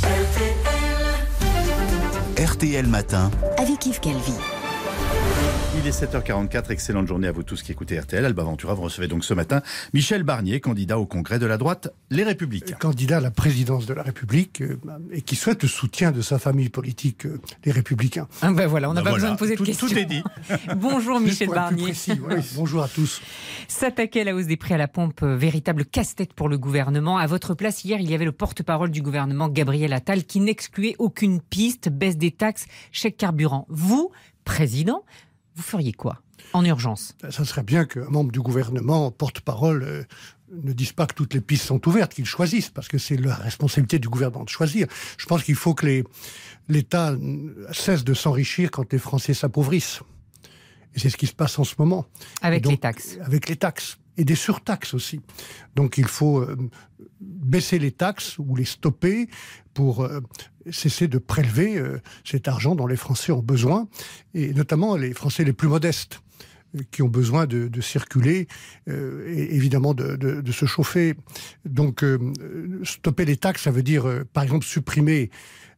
RTL Matin. Avec Yves Calvi. Il est 7h44, excellente journée à vous tous qui écoutez RTL. Alba Ventura, vous recevez donc ce matin Michel Barnier, candidat au congrès de la droite, Les Républicains. Candidat à la présidence de la République et qui souhaite le soutien de sa famille politique, Les Républicains. Ah ben voilà, on n'a pas besoin de poser de questions. Tout est dit. Bonjour Michel Barnier. Précis, oui. Bonjour à tous. S'attaquer à la hausse des prix à la pompe, véritable casse-tête pour le gouvernement. À votre place, hier, il y avait le porte-parole du gouvernement, Gabriel Attal, qui n'excluait aucune piste, baisse des taxes, chèque carburant. Vous, président, vous feriez quoi en urgence? Ça serait bien qu'un membre du gouvernement, porte-parole, ne dise pas que toutes les pistes sont ouvertes, qu'ils choisissent, parce que c'est la responsabilité du gouvernement de choisir. Je pense qu'il faut que l'État cesse de s'enrichir quand les Français s'appauvrissent. Et c'est ce qui se passe en ce moment. Avec les taxes. Avec les taxes. Et des surtaxes aussi. Donc il faut baisser les taxes ou les stopper pour cesser de prélever cet argent dont les Français ont besoin, et notamment les Français les plus modestes, qui ont besoin de circuler, et évidemment de se chauffer. Donc stopper les taxes, ça veut dire par exemple supprimer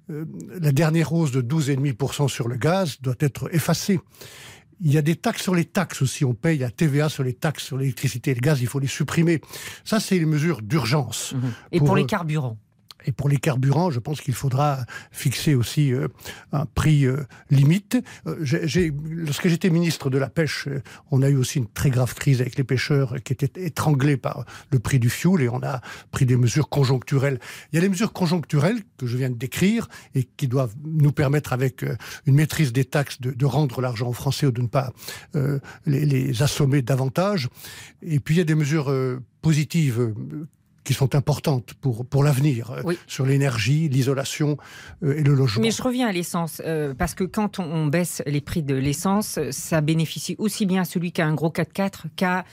la dernière hausse de 12,5% sur le gaz doit être effacée. Il y a des taxes sur les taxes aussi. On paye la TVA sur les taxes sur l'électricité et le gaz. Il faut les supprimer. Ça, c'est les mesures d'urgence. Et pour les carburants? Et pour les carburants, je pense qu'il faudra fixer aussi un prix limite. Lorsque j'étais ministre de la Pêche, on a eu aussi une très grave crise avec les pêcheurs qui étaient étranglés par le prix du fioul, et on a pris des mesures conjoncturelles. Il y a les mesures conjoncturelles que je viens de décrire et qui doivent nous permettre, avec une maîtrise des taxes, de rendre l'argent aux Français ou de ne pas les assommer davantage. Et puis il y a des mesures positives qui sont importantes pour l'avenir, sur l'énergie, l'isolation et le logement. Mais je reviens à l'essence, parce que quand on baisse les prix de l'essence, ça bénéficie aussi bien à celui qui a un gros 4x4 qu'à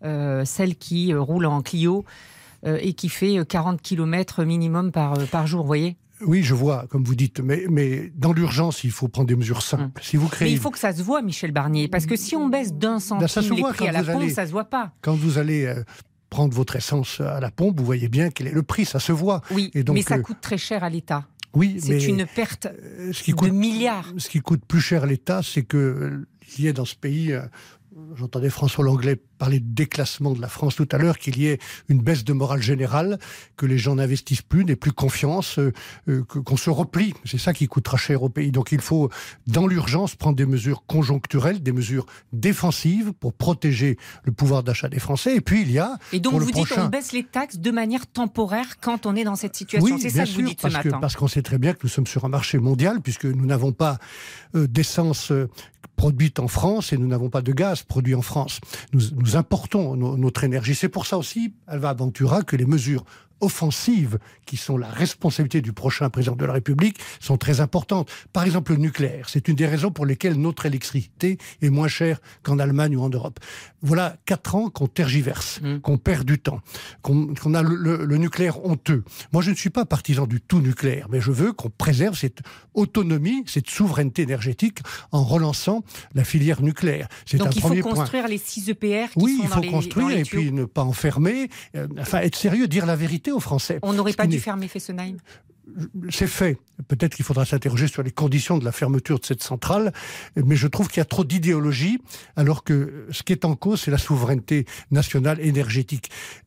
celle qui roule en Clio et qui fait 40 km minimum par jour, vous voyez ? Oui, je vois, comme vous dites, mais dans l'urgence, il faut prendre des mesures simples. Si vous créez... Mais il faut que ça se voit, Michel Barnier, parce que si on baisse d'1 centime les prix à la pompe, ça se voit pas. Quand vous allez prendre votre essence à la pompe, vous voyez bien quel est le prix, ça se voit. Oui, et donc, mais ça coûte très cher à l'État. Oui, c'est une perte de milliards. Ce qui coûte plus cher à l'État, c'est qu'il y ait dans ce pays... J'entendais François Langlais parler de déclassement de la France tout à l'heure, qu'il y ait une baisse de morale générale, que les gens n'investissent plus, n'aient plus confiance, qu'on se replie. C'est ça qui coûtera cher au pays. Donc il faut, dans l'urgence, prendre des mesures conjoncturelles, des mesures défensives pour protéger le pouvoir d'achat des Français. Et puis il y a... Et donc vous dites on baisse les taxes de manière temporaire quand on est dans cette situation. Oui, c'est ça que vous dites ce matin. Parce qu'on sait très bien que nous sommes sur un marché mondial, puisque nous n'avons pas d'essence produite en France et nous n'avons pas de gaz produit en France. Nous importons notre énergie. C'est pour ça aussi, Alba Ventura, que les mesures offensives, qui sont la responsabilité du prochain président de la République, sont très importantes. Par exemple, le nucléaire. C'est une des raisons pour lesquelles notre électricité est moins chère qu'en Allemagne ou en Europe. Voilà 4 ans qu'on tergiverse, qu'on perd du temps, qu'on a le nucléaire honteux. Moi, je ne suis pas partisan du tout nucléaire, mais je veux qu'on préserve cette autonomie, cette souveraineté énergétique en relançant la filière nucléaire. C'est donc un il premier faut construire les 6 EPR qui oui, sont il faut construire et puis ne pas enfermer. Enfin, être sérieux, dire la vérité aux Français. On n'aurait pas dû fermer Fessenheim? C'est fait. Peut-être qu'il faudra s'interroger sur les conditions de la fermeture de cette centrale, mais je trouve qu'il y a trop d'idéologie, alors que ce qui est en cause, c'est la souveraineté nationale énergétique.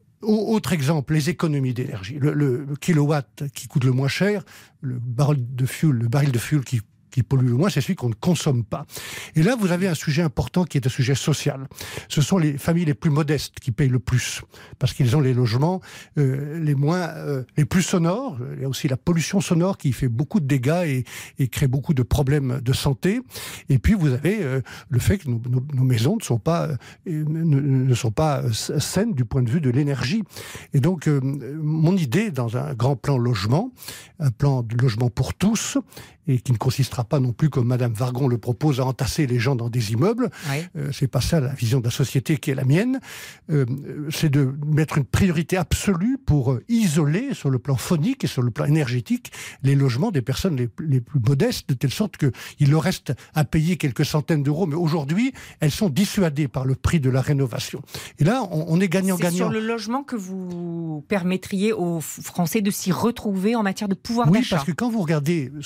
Autre exemple, les économies d'énergie. Le kilowatt qui coûte le moins cher, le baril de fuel qui pollue le moins, c'est celui qu'on ne consomme pas. Et là, vous avez un sujet important qui est un sujet social. Ce sont les familles les plus modestes qui payent le plus, parce qu'ils ont les logements les plus sonores. Il y a aussi la pollution sonore qui fait beaucoup de dégâts et crée beaucoup de problèmes de santé. Et puis, vous avez le fait que nos maisons ne sont pas saines du point de vue de l'énergie. Et donc, mon idée, dans un grand plan logement, un plan de logement pour tous, et qui ne consistera pas non plus, comme Madame Vargon le propose, à entasser les gens dans des immeubles. C'est pas ça la vision de la société qui est la mienne. C'est de mettre une priorité absolue pour isoler, sur le plan phonique et sur le plan énergétique, les logements des personnes les plus modestes, de telle sorte qu'il leur reste à payer quelques centaines d'euros. Mais aujourd'hui, elles sont dissuadées par le prix de la rénovation. Et là, on est gagnant-gagnant. C'est sur le logement que vous permettriez aux Français de s'y retrouver en matière de pouvoir d'achat. Oui, parce que quand vous regardez ce que vous dépensez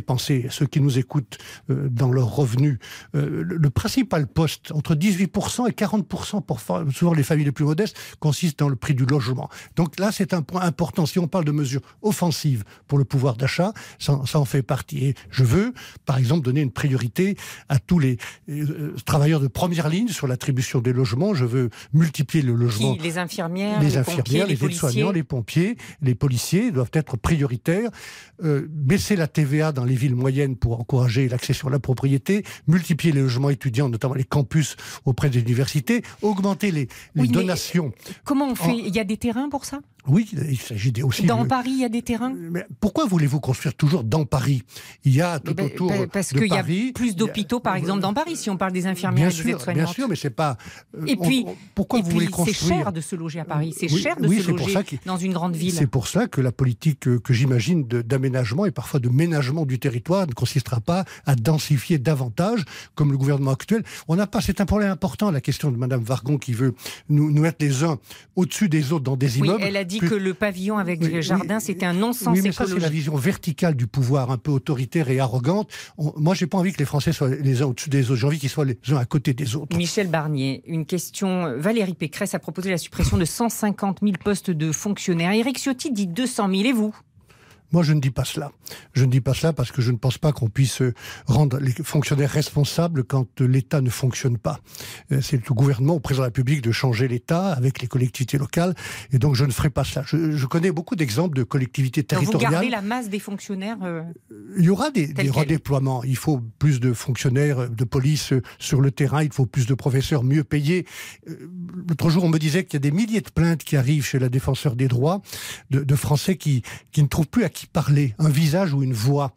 dépenser, ceux qui nous écoutent, dans leurs revenus, le principal poste, entre 18% et 40% pour souvent les familles les plus modestes, consiste dans le prix du logement. Donc là, c'est un point important. Si on parle de mesures offensives pour le pouvoir d'achat, ça en fait partie. Et je veux, par exemple, donner une priorité à tous les travailleurs de première ligne sur l'attribution des logements. Je veux multiplier le logement. Les infirmières, les aides-soignants, les pompiers, les policiers doivent être prioritaires. Baisser la TVA dans les villes moyennes pour encourager l'accession à la propriété, multiplier les logements étudiants, notamment les campus auprès des universités, augmenter les donations. Comment on fait ? Il y a des terrains pour ça ? Oui, il s'agit aussi... Dans Paris, il y a des terrains ? Mais pourquoi voulez-vous construire toujours dans Paris ? Il y a tout autour de Paris... Parce qu'il y a plus d'hôpitaux, par exemple, dans Paris, si on parle des infirmières et des aides-soignantes. Bien sûr, mais c'est pas... pourquoi vous voulez construire ? C'est cher de se loger à Paris, c'est cher de se loger dans une grande ville. C'est pour ça que la politique que j'imagine d'aménagement et parfois de ménagement du territoire ne consistera pas à densifier davantage, comme le gouvernement actuel. C'est un problème important, la question de Mme Wargon qui veut nous mettre les uns au-dessus des autres dans des immeubles. Elle a dit que le pavillon avec jardin, c'était un non-sens écologique. Ça, c'est la vision verticale du pouvoir, un peu autoritaire et arrogante. Moi, j'ai pas envie que les Français soient les uns au-dessus des autres. J'ai envie qu'ils soient les uns à côté des autres. Michel Barnier, une question. Valérie Pécresse a proposé la suppression de 150 000 postes de fonctionnaires. Éric Ciotti dit 200 000. Et vous ? Moi, je ne dis pas cela. Je ne dis pas cela parce que je ne pense pas qu'on puisse rendre les fonctionnaires responsables quand l'État ne fonctionne pas. C'est au gouvernement, au président de la République de changer l'État avec les collectivités locales. Et donc, je ne ferai pas cela. Je connais beaucoup d'exemples de collectivités territoriales. Vous gardez la masse des fonctionnaires Il y aura des redéploiements. Il faut plus de fonctionnaires de police sur le terrain. Il faut plus de professeurs mieux payés. L'autre jour, on me disait qu'il y a des milliers de plaintes qui arrivent chez la défenseur des droits de Français qui ne trouvent plus à qui parler, un visage ou une voix.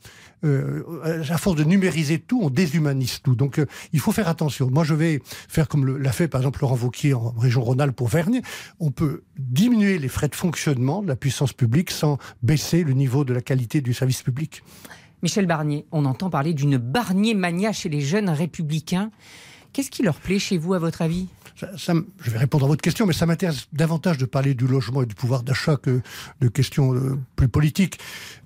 À force de numériser tout, on déshumanise tout. Donc il faut faire attention. Moi, je vais faire comme l'a fait par exemple Laurent Wauquiez en région Rhône-Alpes pour Vergne. On peut diminuer les frais de fonctionnement de la puissance publique sans baisser le niveau de la qualité du service public. Michel Barnier, on entend parler d'une Barnier-mania chez les jeunes républicains. Qu'est-ce qui leur plaît chez vous, à votre avis ? Je vais répondre à votre question, mais ça m'intéresse davantage de parler du logement et du pouvoir d'achat que de questions plus politiques.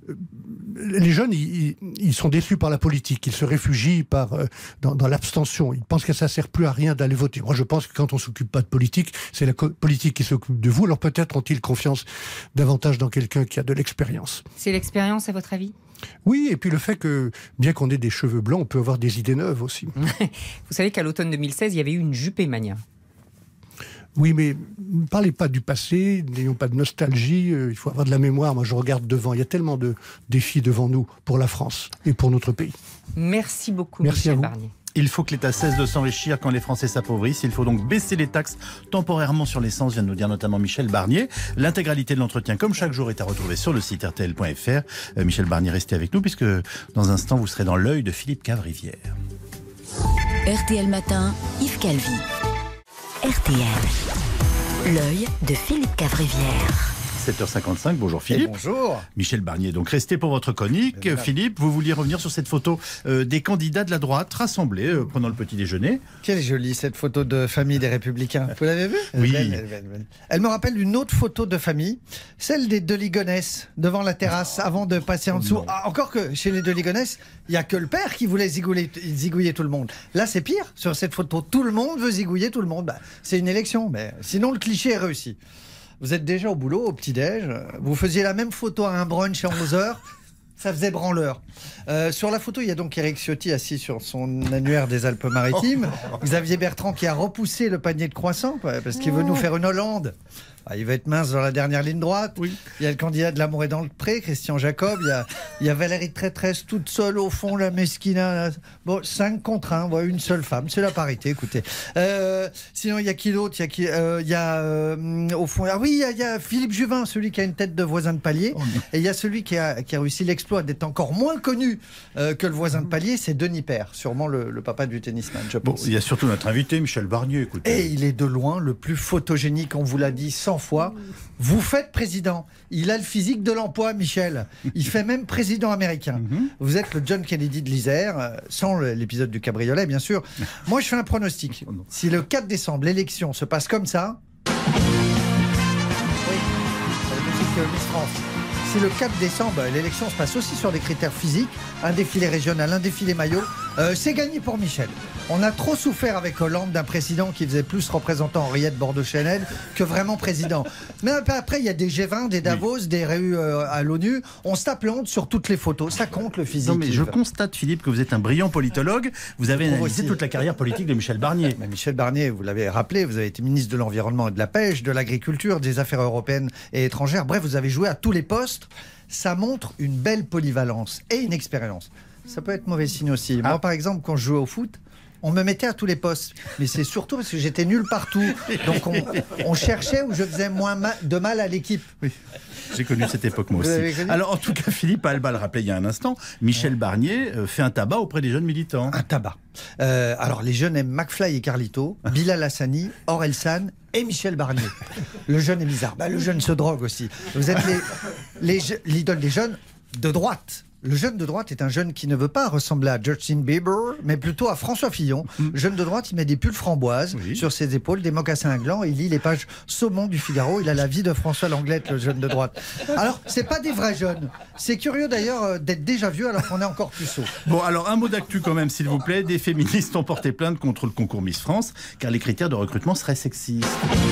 Les jeunes, ils sont déçus par la politique. Ils se réfugient dans l'abstention. Ils pensent que ça ne sert plus à rien d'aller voter. Moi, je pense que quand on ne s'occupe pas de politique, c'est la politique qui s'occupe de vous. Alors peut-être ont-ils confiance davantage dans quelqu'un qui a de l'expérience. C'est l'expérience, à votre avis ? Oui, et puis le fait que, bien qu'on ait des cheveux blancs, on peut avoir des idées neuves aussi. Vous savez qu'à l'automne 2016, il y avait eu une Juppé-mania. Oui, mais ne parlez pas du passé, n'ayons pas de nostalgie, il faut avoir de la mémoire. Moi, je regarde devant. Il y a tellement de défis devant nous pour la France et pour notre pays. Merci beaucoup, Merci Michel Barnier. Il faut que l'État cesse de s'enrichir quand les Français s'appauvrissent. Il faut donc baisser les taxes temporairement sur l'essence, vient de nous dire notamment Michel Barnier. L'intégralité de l'entretien, comme chaque jour, est à retrouver sur le site rtl.fr. Michel Barnier, restez avec nous, puisque dans un instant, vous serez dans l'œil de Philippe Cavrivière. RTL Matin, Yves Calvi. RTL, l'œil de Philippe Cavrivière. 7h55, bonjour Philippe. Et bonjour. Michel Barnier, donc restez pour votre chronique. Philippe, vous vouliez revenir sur cette photo des candidats de la droite rassemblés pendant le petit déjeuner. Quelle jolie cette photo de famille des Républicains. Vous l'avez vue ? Oui. Elle me rappelle une autre photo de famille, celle des deux Ligonnès devant la terrasse avant de passer en dessous. Ah, encore que chez les deux Ligonnès, il n'y a que le père qui voulait zigouiller tout le monde. Là, c'est pire. Sur cette photo, tout le monde veut zigouiller tout le monde. Bah, c'est une élection, mais sinon le cliché est réussi. Vous êtes déjà au boulot, au petit-déj. Vous faisiez la même photo à un brunch à 11h. Ça faisait branleur. Sur la photo, il y a donc Éric Ciotti assis sur son annuaire des Alpes-Maritimes. Xavier Bertrand qui a repoussé le panier de croissants parce qu'il veut nous faire une Hollande. Ah, il va être mince dans la dernière ligne droite. Oui. Il y a le candidat de L'Amour est dans le pré, Christian Jacob. Il y a Valérie Traîtresse toute seule au fond, la mesquina. Bon, 5 contre 1, une seule femme. C'est la parité, écoutez. Sinon, il y a qui d'autre ? Il y a au fond... Ah oui, il y a Philippe Juvin, celui qui a une tête de voisin de palier. Et il y a celui qui a réussi l'exploit d'être encore moins connu que le voisin de palier, c'est Denis Père, sûrement le papa du tennisman, je pense. Bon, il y a surtout notre invité, Michel Barnier, écoutez. Et il est de loin le plus photogénique, on vous l'a dit 100 fois. Vous faites président. Il a le physique de l'emploi, Michel. Il fait même président américain. Vous êtes le John Kennedy de l'Isère, sans l'épisode du cabriolet, bien sûr. Moi, je fais un pronostic. Si le 4 décembre, l'élection se passe comme ça... Oui, c'est la musique Miss France. si le 4 décembre, l'élection se passe aussi sur des critères physiques, un défilé régional, un défilé maillot, c'est gagné pour Michel. On a trop souffert avec Hollande d'un président qui faisait plus représentant Henriette Bordeaux-Chanel que vraiment président. Mais après, il y a des G20, des Davos, des réus à l'ONU. On se tape la honte sur toutes les photos. Ça compte le physique. Non, mais je constate, Philippe, que vous êtes un brillant politologue. Vous avez analysé toute la carrière politique de Michel Barnier. Mais Michel Barnier, vous l'avez rappelé, vous avez été ministre de l'Environnement et de la Pêche, de l'Agriculture, des Affaires européennes et étrangères. Bref, vous avez joué à tous les postes. Ça montre une belle polyvalence et une expérience. Ça peut être mauvais signe aussi. Moi, par exemple, quand je jouais au foot, on me mettait à tous les postes. Mais c'est surtout parce que j'étais nul partout. Donc on cherchait où je faisais moins de mal à l'équipe. Oui. J'ai connu cette époque moi aussi. Alors en tout cas, Philippe Alba le rappelait il y a un instant, Michel Barnier fait un tabac auprès des jeunes militants. Un tabac. Alors les jeunes aiment McFly et Carlito, Bilal Hassani, Orelsan et Michel Barnier. Le jeune est bizarre. Le jeune se drogue aussi. Vous êtes l'idole des jeunes de droite. Le jeune de droite est un jeune qui ne veut pas ressembler à Justin Bieber, mais plutôt à François Fillon. Jeune de droite, il met des pulls framboises sur ses épaules, des mocassins à gland, et il lit les pages saumon du Figaro. Il a la vie de François Langlette, le jeune de droite. Alors, c'est pas des vrais jeunes. C'est curieux d'ailleurs d'être déjà vieux alors qu'on est encore plus saut. Bon, alors un mot d'actu quand même, s'il vous plaît. Des féministes ont porté plainte contre le concours Miss France, car les critères de recrutement seraient sexistes.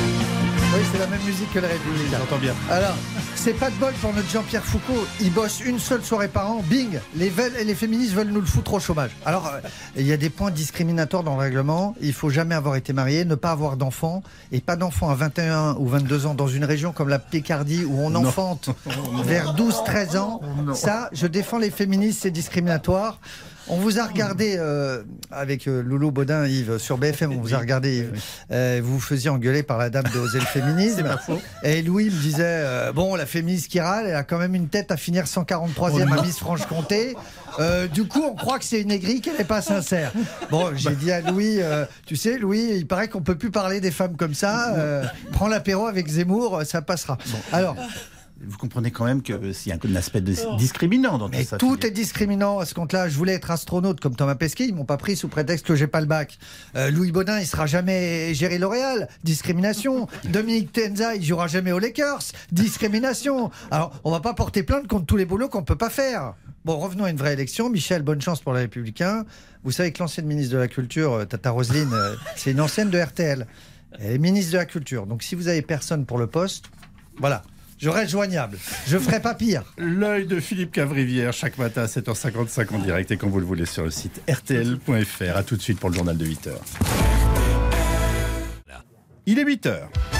Oui, c'est la même musique que les Républicains. J'entends bien. Alors, c'est pas de bol pour notre Jean-Pierre Foucault. Il bosse une seule soirée par an. Bing, les féministes veulent nous le foutre au chômage. Alors, il y a des points discriminatoires dans le règlement. Il faut jamais avoir été marié, ne pas avoir d'enfants, et pas d'enfants à 21 ou 22 ans dans une région comme la Picardie où on enfante vers 12-13 ans. Ça, je défends les féministes, c'est discriminatoire. On vous a regardé avec Loulou Baudin, Yves, sur BFM, on vous a regardé, Yves. Vous vous faisiez engueuler par la dame de Oser le féminisme. C'est pas faux. Et Louis me disait, bon, la féministe qui râle, elle a quand même une tête à finir 143e à Miss Franche-Comté. Du coup, on croit que c'est une aigrie, qu'elle n'est pas sincère. Bon, j'ai dit à Louis, tu sais, Louis, il paraît qu'on peut plus parler des femmes comme ça. Prends l'apéro avec Zemmour, ça passera. Bon, alors... Vous comprenez quand même qu'il y a un aspect discriminant dans tout ça. Tout est discriminant à ce compte-là. Je voulais être astronaute comme Thomas Pesquet, ils m'ont pas pris sous prétexte que j'ai pas le bac. Louis Baudin, il sera jamais géré L'Oréal, discrimination. Dominique Tenza, il jouera jamais aux Lakers, discrimination. Alors, on va pas porter plainte contre tous les boulots qu'on peut pas faire. Bon, revenons à une vraie élection. Michel, bonne chance pour les Républicains. Vous savez que l'ancienne ministre de la Culture, Tata Roselyne, c'est une ancienne de RTL. Elle est ministre de la Culture. Donc, si vous avez personne pour le poste, voilà. Je reste joignable. Je ferai pas pire. L'œil de Philippe Cavrivière, chaque matin à 7h55 en direct et quand vous le voulez sur le site rtl.fr. A tout de suite pour le journal de 8h. Il est 8h.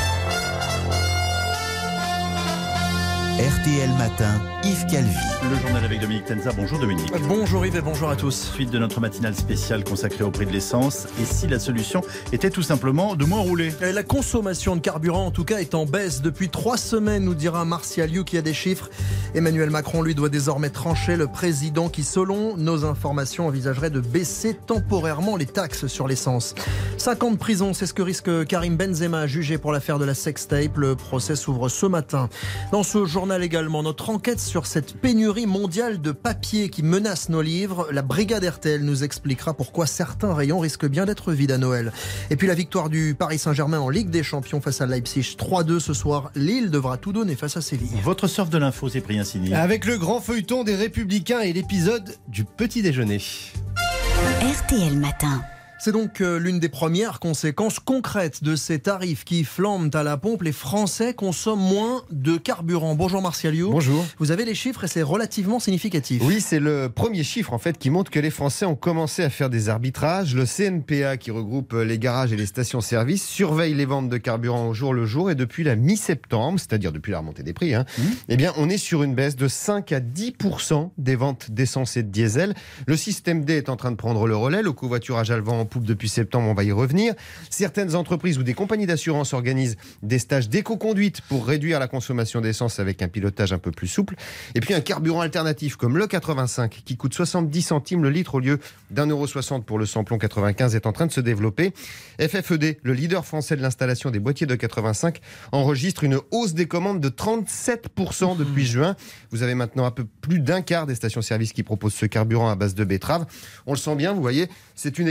RTL Matin, Yves Calvi. Le journal avec Dominique Tenza. Bonjour Dominique. Bonjour Yves et bonjour à tous. Suite de notre matinale spéciale consacrée au prix de l'essence. Et si la solution était tout simplement de moins rouler ? La consommation de carburant en tout cas est en baisse depuis 3 semaines, nous dira Martial You qui a des chiffres. Emmanuel Macron lui doit désormais trancher, le président qui selon nos informations envisagerait de baisser temporairement les taxes sur l'essence. 5 ans de prison, c'est ce que risque Karim Benzema, jugé pour l'affaire de la sextape. Le procès s'ouvre ce matin. Dans ce journal également, notre enquête sur cette pénurie mondiale de papier qui menace nos livres. La brigade RTL nous expliquera pourquoi certains rayons risquent bien d'être vides à Noël. Et puis la victoire du Paris Saint-Germain en Ligue des Champions face à Leipzig 3-2 ce soir. Lille devra tout donner face à Séville. Votre surf de l'info, c'est Cyprien Signy. Avec le grand feuilleton des Républicains et l'épisode du petit déjeuner. RTL Matin. C'est donc l'une des premières conséquences concrètes de ces tarifs qui flambent à la pompe. Les Français consomment moins de carburant. Bonjour Martial You. Bonjour. Vous avez les chiffres et c'est relativement significatif. Oui, c'est le premier chiffre en fait qui montre que les Français ont commencé à faire des arbitrages. Le CNPA qui regroupe les garages et les stations-service surveille les ventes de carburant au jour le jour et depuis la mi-septembre, c'est-à-dire depuis la remontée des prix, eh bien on est sur une baisse de 5 à 10% des ventes d'essence et de diesel. Le système D est en train de prendre le relais. Le covoiturage a le vent en poupe depuis septembre, on va y revenir. Certaines entreprises ou des compagnies d'assurance organisent des stages d'éco-conduite pour réduire la consommation d'essence avec un pilotage un peu plus souple. Et puis un carburant alternatif comme le 85 qui coûte 70 centimes le litre au lieu d'1,60 € pour le samplon 95 est en train de se développer. FFED, le leader français de l'installation des boîtiers de 85, enregistre une hausse des commandes de 37% depuis juin. Vous avez maintenant un peu plus d'un quart des stations-service qui proposent ce carburant à base de betterave. On le sent bien, vous voyez, c'est une économie de la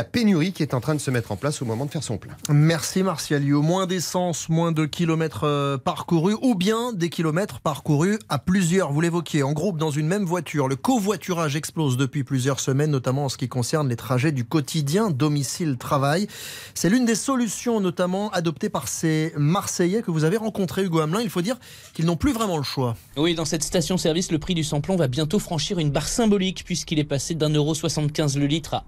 pénurie qui est en train de se mettre en place au moment de faire son plein. Merci Martial Liu. Moins d'essence, moins de kilomètres parcourus ou bien des kilomètres parcourus à plusieurs. Vous l'évoquiez, en groupe dans une même voiture. Le covoiturage explose depuis plusieurs semaines, notamment en ce qui concerne les trajets du quotidien domicile-travail. C'est l'une des solutions notamment adoptées par ces Marseillais que vous avez rencontrés, Hugo Hamelin. Il faut dire qu'ils n'ont plus vraiment le choix. Oui, dans cette station-service, le prix du samplon va bientôt franchir une barre symbolique puisqu'il est passé d'1,75 € le litre à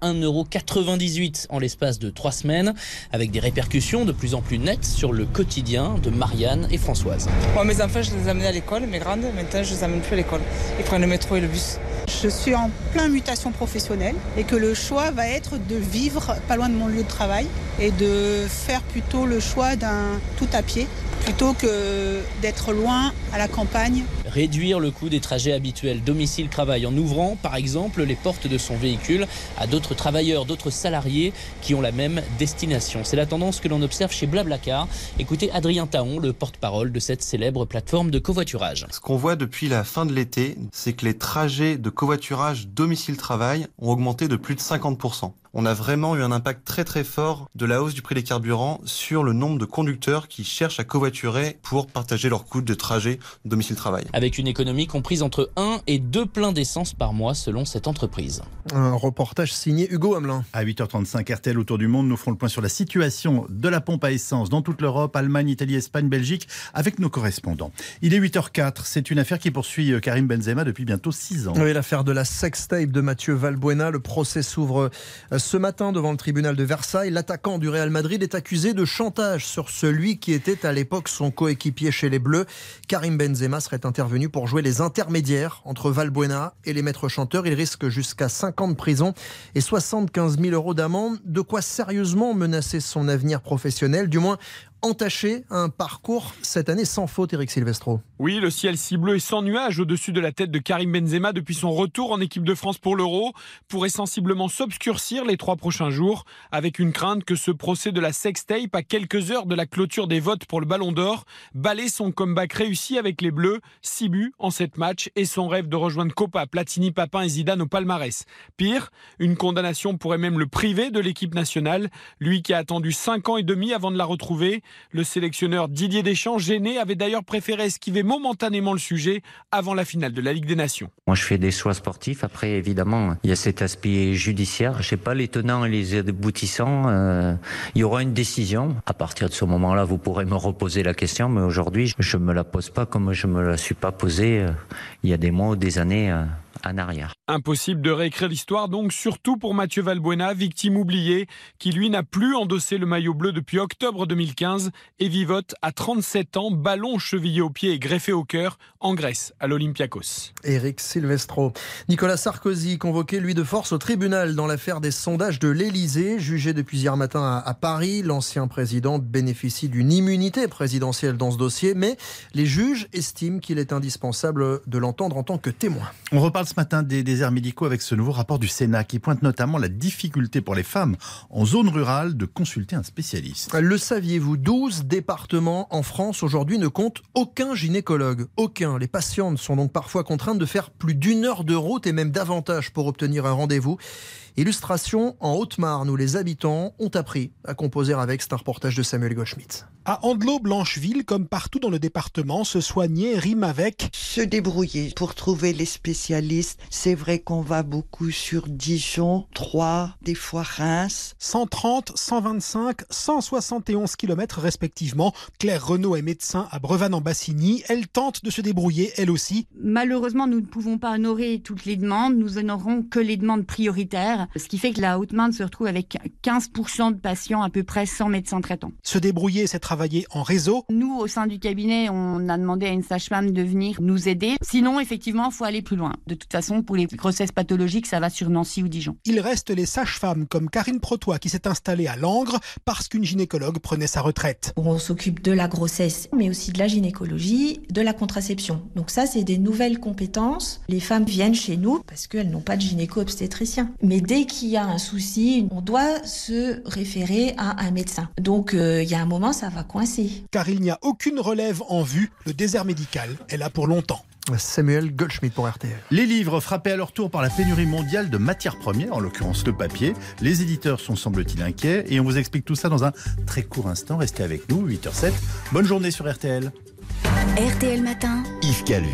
1,98 € en l'espace de 3 semaines, avec des répercussions de plus en plus nettes sur le quotidien de Marianne et Françoise. Moi, mes enfants, je les amenais à l'école, mes grandes, maintenant je les amène plus à l'école. Ils prennent le métro et le bus. Je suis en pleine mutation professionnelle et que le choix va être de vivre pas loin de mon lieu de travail et de faire plutôt le choix d'un tout à pied plutôt que d'être loin à la campagne. Réduire le coût des trajets habituels domicile-travail en ouvrant, par exemple, les portes de son véhicule à d'autres travailleurs, d'autres salariés qui ont la même destination. C'est la tendance que l'on observe chez Blablacar. Écoutez Adrien Taon, le porte-parole de cette célèbre plateforme de covoiturage. Ce qu'on voit depuis la fin de l'été, c'est que les trajets de covoiturage domicile-travail ont augmenté de plus de 50%. On a vraiment eu un impact très très fort de la hausse du prix des carburants sur le nombre de conducteurs qui cherchent à covoiturer pour partager leurs coûts de trajet domicile-travail. Avec une économie comprise entre 1 et 2 pleins d'essence par mois selon cette entreprise. Un reportage signé Hugo Hamelin. À 8h35, RTL Autour du Monde, nous ferons le point sur la situation de la pompe à essence dans toute l'Europe, Allemagne, Italie, Espagne, Belgique, avec nos correspondants. Il est 8h04, c'est une affaire qui poursuit Karim Benzema depuis bientôt 6 ans. Oui, l'affaire de la sextape de Mathieu Valbuena. Le procès s'ouvre ce matin devant le tribunal de Versailles. L'attaquant du Real Madrid est accusé de chantage sur celui qui était à l'époque son coéquipier chez les Bleus. Karim Benzema serait intervenu pour jouer les intermédiaires entre Valbuena et les maîtres chanteurs. Il risque jusqu'à 5 ans de prison et 75 000 € d'amende. De quoi sérieusement menacer son avenir professionnel, du moins entaché un parcours cette année sans faute, Eric Silvestro. Oui, le ciel si bleu et sans nuages au-dessus de la tête de Karim Benzema depuis son retour en équipe de France pour l'Euro pourrait sensiblement s'obscurcir les 3 prochains jours, avec une crainte que ce procès de la sextape à quelques heures de la clôture des votes pour le Ballon d'Or balaie son comeback réussi avec les Bleus, 6 buts en 7 matchs et son rêve de rejoindre Copa, Platini, Papin et Zidane au palmarès. Pire, une condamnation pourrait même le priver de l'équipe nationale, lui qui a attendu 5 ans et demi avant de la retrouver. Le sélectionneur Didier Deschamps, gêné, avait d'ailleurs préféré esquiver momentanément le sujet avant la finale de la Ligue des Nations. Moi, je fais des choix sportifs. Après, évidemment, il y a cet aspect judiciaire. Je ne sais pas les tenants et les aboutissants. Il y aura une décision. À partir de ce moment-là, vous pourrez me reposer la question, mais aujourd'hui, je ne me la pose pas comme je ne me la suis pas posée il y a des mois ou des années en arrière. Impossible de réécrire l'histoire donc, surtout pour Mathieu Valbuena, victime oubliée, qui lui n'a plus endossé le maillot bleu depuis octobre 2015 et vivote à 37 ans, ballon chevillé au pied et greffé au cœur, en Grèce, à l'Olympiakos. Éric Silvestro. Nicolas Sarkozy, convoqué lui de force au tribunal dans l'affaire des sondages de l'Élysée, jugé depuis hier matin à Paris. L'ancien président bénéficie d'une immunité présidentielle dans ce dossier, mais les juges estiment qu'il est indispensable de l'entendre en tant que témoin. On reparle ce matin des déserts médicaux avec ce nouveau rapport du Sénat qui pointe notamment la difficulté pour les femmes en zone rurale de consulter un spécialiste. Le saviez-vous, 12 départements en France aujourd'hui ne comptent aucun gynécologue. Aucun. Les patientes sont donc parfois contraintes de faire plus d'1 heure de route et même davantage pour obtenir un rendez-vous. Illustration en Haute-Marne où les habitants ont appris à composer avec. C'est un reportage de Samuel Goldschmidt. À Andelot-Blancheville, comme partout dans le département, se soigner rime avec se débrouiller pour trouver les spécialistes. C'est vrai qu'on va beaucoup sur Dijon, Troyes, des fois Reims. 130, 125, 171 km respectivement. Claire Renaud est médecin à Brevannes-en-Bassigny. Elle tente de se débrouiller, elle aussi. Malheureusement, nous ne pouvons pas honorer toutes les demandes. Nous honorons que les demandes prioritaires. Ce qui fait que la Haute-Marne se retrouve avec 15% de patients à peu près sans médecin traitant. Se débrouiller, c'est travailler en réseau. Nous, au sein du cabinet, on a demandé à une sage-femme de venir nous aider. Sinon, effectivement, il faut aller plus loin. De toute façon, pour les grossesses pathologiques, ça va sur Nancy ou Dijon. Il reste les sages-femmes comme Karine Protois qui s'est installée à Langres parce qu'une gynécologue prenait sa retraite. On s'occupe de la grossesse, mais aussi de la gynécologie, de la contraception. Donc ça, c'est des nouvelles compétences. Les femmes viennent chez nous parce qu'elles n'ont pas de gynéco-obstétricien. Mais dès qu'il y a un souci, on doit se référer à un médecin. Donc il y a un moment, ça va coincé. Car il n'y a aucune relève en vue, le désert médical est là pour longtemps. Samuel Goldschmidt pour RTL. Les livres frappés à leur tour par la pénurie mondiale de matières premières, en l'occurrence le papier. Les éditeurs sont semble-t-il inquiets et on vous explique tout ça dans un très court instant. Restez avec nous, 8h07. Bonne journée sur RTL. RTL Matin. Yves Calvi.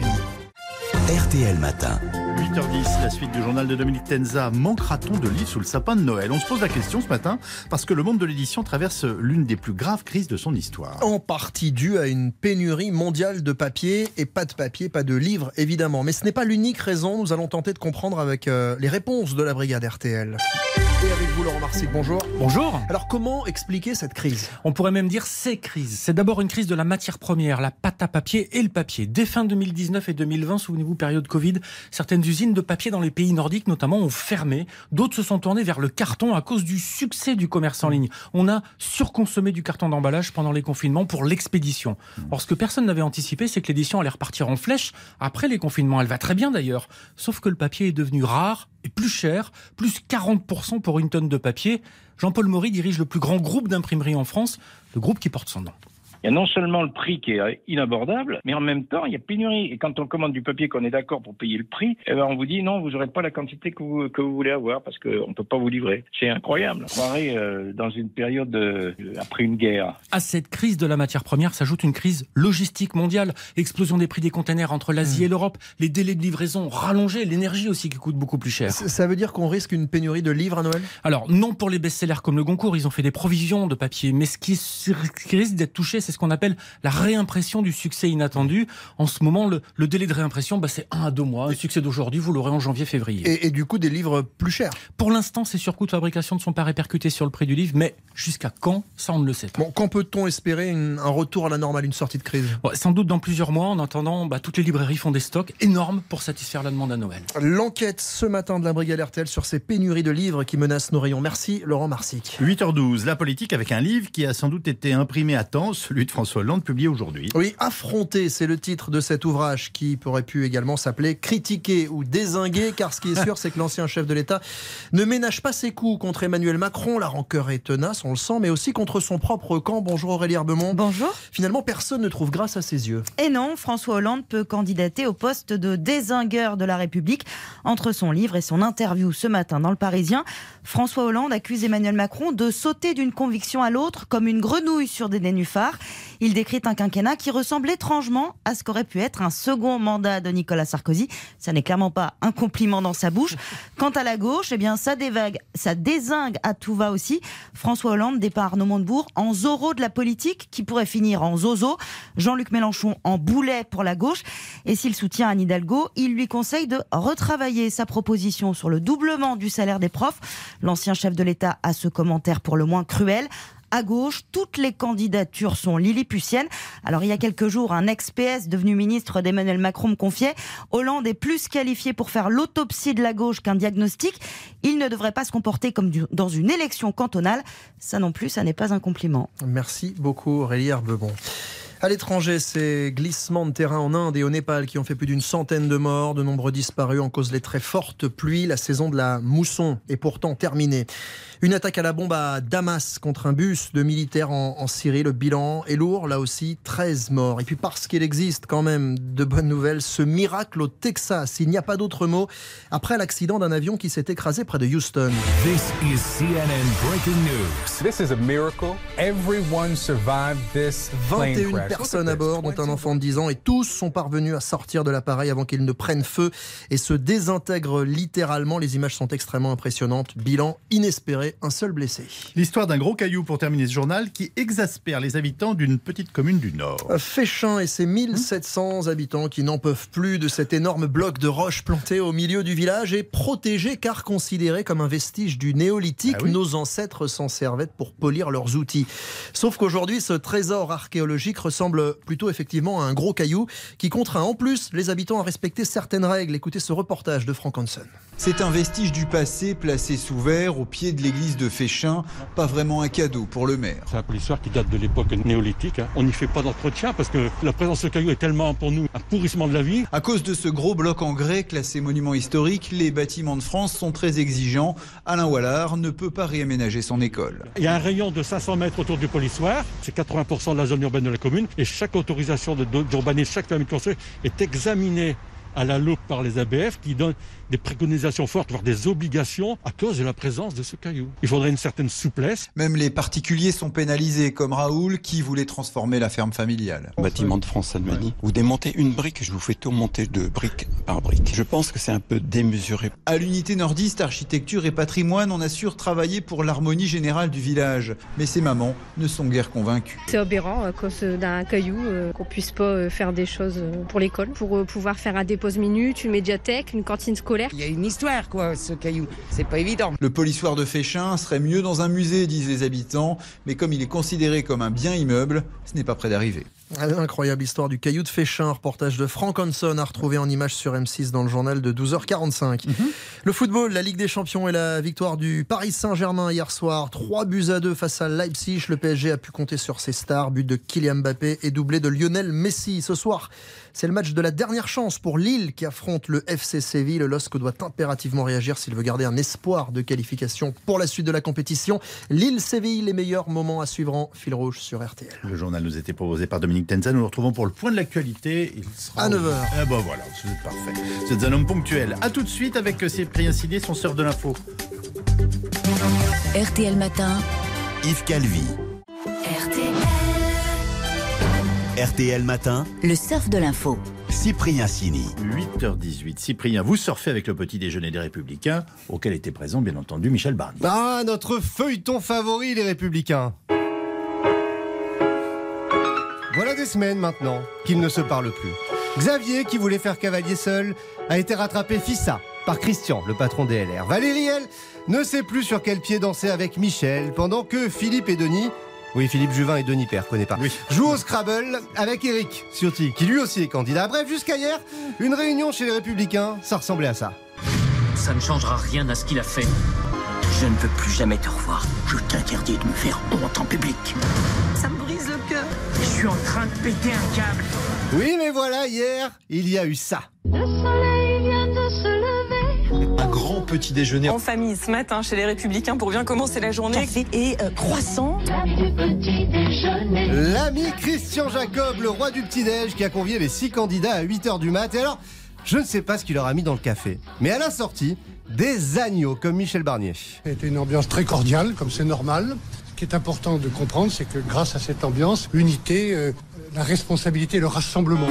RTL Matin. 8h10, la suite du journal de Dominique Tenza. Manquera-t-on de livres sous le sapin de Noël ? On se pose la question ce matin parce que le monde de l'édition traverse l'une des plus graves crises de son histoire. En partie due à une pénurie mondiale de papier, et pas de papier, pas de livres évidemment. Mais ce n'est pas l'unique raison, nous allons tenter de comprendre avec les réponses de la brigade RTL. Et avec vous Laurent Marsic, bonjour. Bonjour. Alors comment expliquer cette crise ? On pourrait même dire ces crises. C'est d'abord une crise de la matière première, la pâte à papier et le papier. Dès fin 2019 et 2020, souvenez-vous, période Covid, certaines usines de papier dans les pays nordiques notamment ont fermé. D'autres se sont tournées vers le carton à cause du succès du commerce en ligne. On a surconsommé du carton d'emballage pendant les confinements pour l'expédition. Or, ce que personne n'avait anticipé, c'est que l'édition allait repartir en flèche après les confinements. Elle va très bien d'ailleurs. Sauf que le papier est devenu rare et plus cher, plus 40% pour une tonne de papier. Jean-Paul Maury dirige le plus grand groupe d'imprimerie en France, le groupe qui porte son nom. Il y a non seulement le prix qui est inabordable, mais en même temps, il y a pénurie. Et quand on commande du papier qu'on est d'accord pour payer le prix, on vous dit non, vous n'aurez pas la quantité que vous voulez avoir parce qu'on ne peut pas vous livrer. C'est incroyable. On croirait dans une période après une guerre. À cette crise de la matière première s'ajoute une crise logistique mondiale. Explosion des prix des containers entre l'Asie et l'Europe, les délais de livraison rallongés, l'énergie aussi qui coûte beaucoup plus cher. Ça veut dire qu'on risque une pénurie de livres à Noël ? Alors, non pour les best-sellers comme le Goncourt, ils ont fait des provisions de papier. Mais ce qui risque d'être touché, c'est ce qu'on appelle la réimpression du succès inattendu. En ce moment, le délai de réimpression, c'est 1 à 2 mois. Le succès d'aujourd'hui, vous l'aurez en janvier-février. Et du coup, des livres plus chers ? Pour l'instant, ces surcoûts de fabrication ne sont pas répercutés sur le prix du livre, mais jusqu'à quand ? Ça, on ne le sait pas. Bon, quand peut-on espérer un retour à la normale, une sortie de crise ? Sans doute dans plusieurs mois. En attendant, toutes les librairies font des stocks énormes pour satisfaire la demande à Noël. L'enquête ce matin de la brigade RTL sur ces pénuries de livres qui menacent nos rayons. Merci Laurent Marsic. 8h12, la politique avec un livre qui a sans doute été imprimé à temps, celui de François Hollande, publié aujourd'hui. Oui, Affronter, c'est le titre de cet ouvrage qui aurait pu également s'appeler Critiquer ou Dézinguer, car ce qui est sûr, c'est que l'ancien chef de l'État ne ménage pas ses coups contre Emmanuel Macron. La rancœur est tenace, on le sent, mais aussi contre son propre camp. Bonjour Aurélie Herbemont. Bonjour. Finalement, personne ne trouve grâce à ses yeux. Et non, François Hollande peut candidater au poste de dézingueur de la République. Entre son livre et son interview ce matin dans Le Parisien, François Hollande accuse Emmanuel Macron de sauter d'une conviction à l'autre comme une grenouille sur des nénuphars. Il décrit un quinquennat qui ressemble étrangement à ce qu'aurait pu être un second mandat de Nicolas Sarkozy. Ça n'est clairement pas un compliment dans sa bouche. Quant à la gauche, ça dézingue à tout va aussi. François Hollande dépeint Arnaud Montebourg en Zorro de la politique, qui pourrait finir en Zozo. Jean-Luc Mélenchon en boulet pour la gauche. Et s'il soutient Anne Hidalgo, il lui conseille de retravailler sa proposition sur le doublement du salaire des profs. L'ancien chef de l'État a ce commentaire pour le moins cruel. À gauche, toutes les candidatures sont lilliputiennes. Alors, il y a quelques jours, un ex-PS devenu ministre d'Emmanuel Macron me confiait « Hollande est plus qualifié pour faire l'autopsie de la gauche qu'un diagnostic. Il ne devrait pas se comporter comme dans une élection cantonale. » Ça non plus, ça n'est pas un compliment. Merci beaucoup Aurélie Herbemont. À l'étranger, ces glissements de terrain en Inde et au Népal qui ont fait plus d'une centaine de morts, de nombreux disparus en cause des très fortes pluies. La saison de la mousson est pourtant terminée. Une attaque à la bombe à Damas contre un bus de militaires en Syrie. Le bilan est lourd, là aussi, 13 morts. Et puis parce qu'il existe quand même de bonnes nouvelles, ce miracle au Texas, il n'y a pas d'autre mot, après l'accident d'un avion qui s'est écrasé près de Houston. This is CNN breaking news. This is a miracle. Everyone survived this plane 21 crash. personnes à bord, dont un enfant de 10 ans, et tous sont parvenus à sortir de l'appareil avant qu'il ne prenne feu et se désintègre littéralement. Les images sont extrêmement impressionnantes. Bilan inespéré, un seul blessé. L'histoire d'un gros caillou pour terminer ce journal qui exaspère les habitants d'une petite commune du Nord. Féchin et ses 1700 habitants qui n'en peuvent plus de cet énorme bloc de roche planté au milieu du village et protégé car considéré comme un vestige du néolithique. Nos ancêtres s'en servaient pour polir leurs outils. Sauf qu'aujourd'hui, ce trésor archéologique ressemble plutôt effectivement à un gros caillou qui contraint en plus les habitants à respecter certaines règles. Écoutez ce reportage de Frank Hansen. C'est un vestige du passé placé sous verre au pied de l'église l'église de Féchin, pas vraiment un cadeau pour le maire. C'est un polissoir qui date de l'époque néolithique. On n'y fait pas d'entretien parce que la présence de cailloux est tellement pour nous un pourrissement de la vie. À cause de ce gros bloc en grès classé monument historique, les bâtiments de France sont très exigeants. Alain Wallard ne peut pas réaménager son école. Il y a un rayon de 500 mètres autour du polissoir, c'est 80% de la zone urbaine de la commune, et chaque autorisation d'urbanisme, chaque permis de construire est examinée à la loupe par les ABF qui donnent des préconisations fortes, voire des obligations à cause de la présence de ce caillou. Il faudrait une certaine souplesse. Même les particuliers sont pénalisés, comme Raoul qui voulait transformer la ferme familiale. Bâtiment de France Almanie, vous démontez une brique, je vous fais tout monter de brique par brique. Je pense que c'est un peu démesuré. À l'unité nordiste Architecture et Patrimoine, on assure travailler pour l'harmonie générale du village. Mais ces mamans ne sont guère convaincues. C'est aberrant à cause d'un caillou qu'on puisse pas faire des choses pour l'école, pour pouvoir faire un dépose minute, une médiathèque, une cantine scolaire. Il y a une histoire, quoi, ce caillou. C'est pas évident. Le polissoir de Féchin serait mieux dans un musée, disent les habitants, mais comme il est considéré comme un bien immeuble, ce n'est pas près d'arriver. L'incroyable histoire du caillou de Féchin, reportage de Franck Hanson à retrouver en images sur M6 dans le journal de 12h45. Le football, la Ligue des Champions et la victoire du Paris Saint-Germain hier soir. 3-2 face à Leipzig. Le PSG a pu compter sur ses stars. But de Kylian Mbappé et doublé de Lionel Messi. Ce soir, c'est le match de la dernière chance pour Lille qui affronte le FC Séville. Le LOSC doit impérativement réagir s'il veut garder un espoir de qualification pour la suite de la compétition. Lille-Séville, les meilleurs moments à suivre en fil rouge sur RTL. Le journal nous était proposé par Dominique Tenza. Nous nous retrouvons pour le point de l'actualité. Il sera à 9h. Eh ben voilà, c'est parfait. Vous êtes un homme ponctuel. A tout de suite avec Cyprien Sidé, son surf de l'info. RTL Matin. Yves Calvi. RTL Matin. Le surf de l'info. Cyprien Sini. 8h18. Cyprien, vous surfez avec le petit déjeuner des Républicains, auquel était présent, bien entendu, Michel Barnier. Ah, notre feuilleton favori, les Républicains. Voilà des semaines maintenant qu'ils ne se parlent plus. Xavier, qui voulait faire cavalier seul, a été rattrapé fissa par Christian, le patron des LR. Valérie, elle, ne sait plus sur quel pied danser avec Michel, pendant que Philippe et Denis, oui, Philippe Juvin et Denis Père, connais pas, jouent au Scrabble avec Éric Ciotti, qui lui aussi est candidat. Bref, jusqu'à hier, une réunion chez les Républicains, ça ressemblait à ça. Ça ne changera rien à ce qu'il a fait. Je ne veux plus jamais te revoir. Je t'interdis de me faire honte en public. Ça me brise le cœur. Je suis en train de péter un câble. Oui, mais voilà, hier, il y a eu ça. Le soleil vient de se lever. Un grand petit déjeuner en famille ce matin chez les Républicains pour bien commencer la journée. Café et croissant. L'ami du petit déjeuner. L'ami Christian Jacob, le roi du petit-déj, qui a convié les 6 candidats à 8h du mat. Et alors, je ne sais pas ce qu'il leur a mis dans le café, mais à la sortie, des agneaux comme Michel Barnier. C'était une ambiance très cordiale, comme c'est normal. Ce qui est important de comprendre, c'est que grâce à cette ambiance, l'unité, la responsabilité, le rassemblement.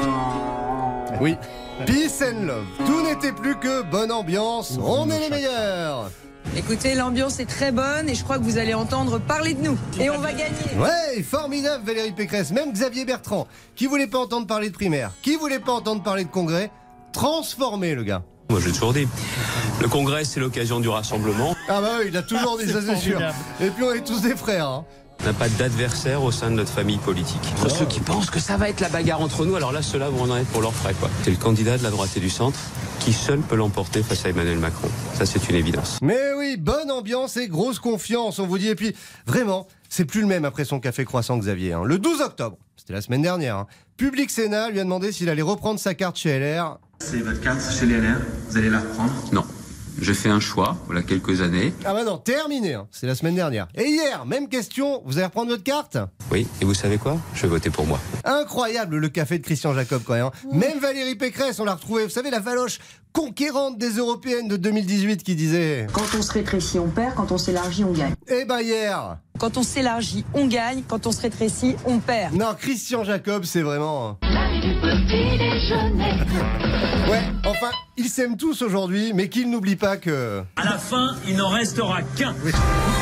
Oui, peace and love. Tout n'était plus que bonne ambiance, on est les meilleurs. Écoutez, l'ambiance est très bonne et je crois que vous allez entendre parler de nous. Et on va gagner. Ouais, formidable Valérie Pécresse. Même Xavier Bertrand, qui voulait pas entendre parler de primaire, qui voulait pas entendre parler de congrès, transformé le gars. Moi j'ai toujours dit, le congrès c'est l'occasion du rassemblement. Ah bah oui, il a toujours dit ça, c'est sûr. Et puis on est tous des frères, hein. On n'a pas d'adversaire au sein de notre famille politique. Pour ceux qui pensent que ça va être la bagarre entre nous, alors là, ceux-là vont en être pour leurs frais, quoi. C'est le candidat de la droite et du centre qui seul peut l'emporter face à Emmanuel Macron. Ça, c'est une évidence. Mais oui, bonne ambiance et grosse confiance, on vous dit. Et puis, vraiment, c'est plus le même après son café croissant, Xavier. Hein. Le 12 octobre, c'était la semaine dernière, hein. Public Sénat lui a demandé s'il allait reprendre sa carte chez LR. C'est votre carte chez les LR, vous allez la reprendre? Non. J'ai fait un choix, voilà quelques années. Ah bah non, terminé, hein. C'est la semaine dernière. Et hier, même question, vous allez reprendre votre carte? Oui, et vous savez quoi? Je vais voter pour moi. Incroyable le café de Christian Jacob quand même. Même Valérie Pécresse, on l'a retrouvée, vous savez, la valoche conquérante des européennes de 2018 qui disait: quand on se rétrécit, on perd, quand on s'élargit, on gagne. Eh ben hier, quand on s'élargit, on gagne, quand on se rétrécit, on perd. Non, Christian Jacob, c'est vraiment... L'ami du petit déjeuner. Ouais, enfin, ils s'aiment tous aujourd'hui, mais qu'ils n'oublient pas que... À la fin, il n'en restera qu'un. Oui.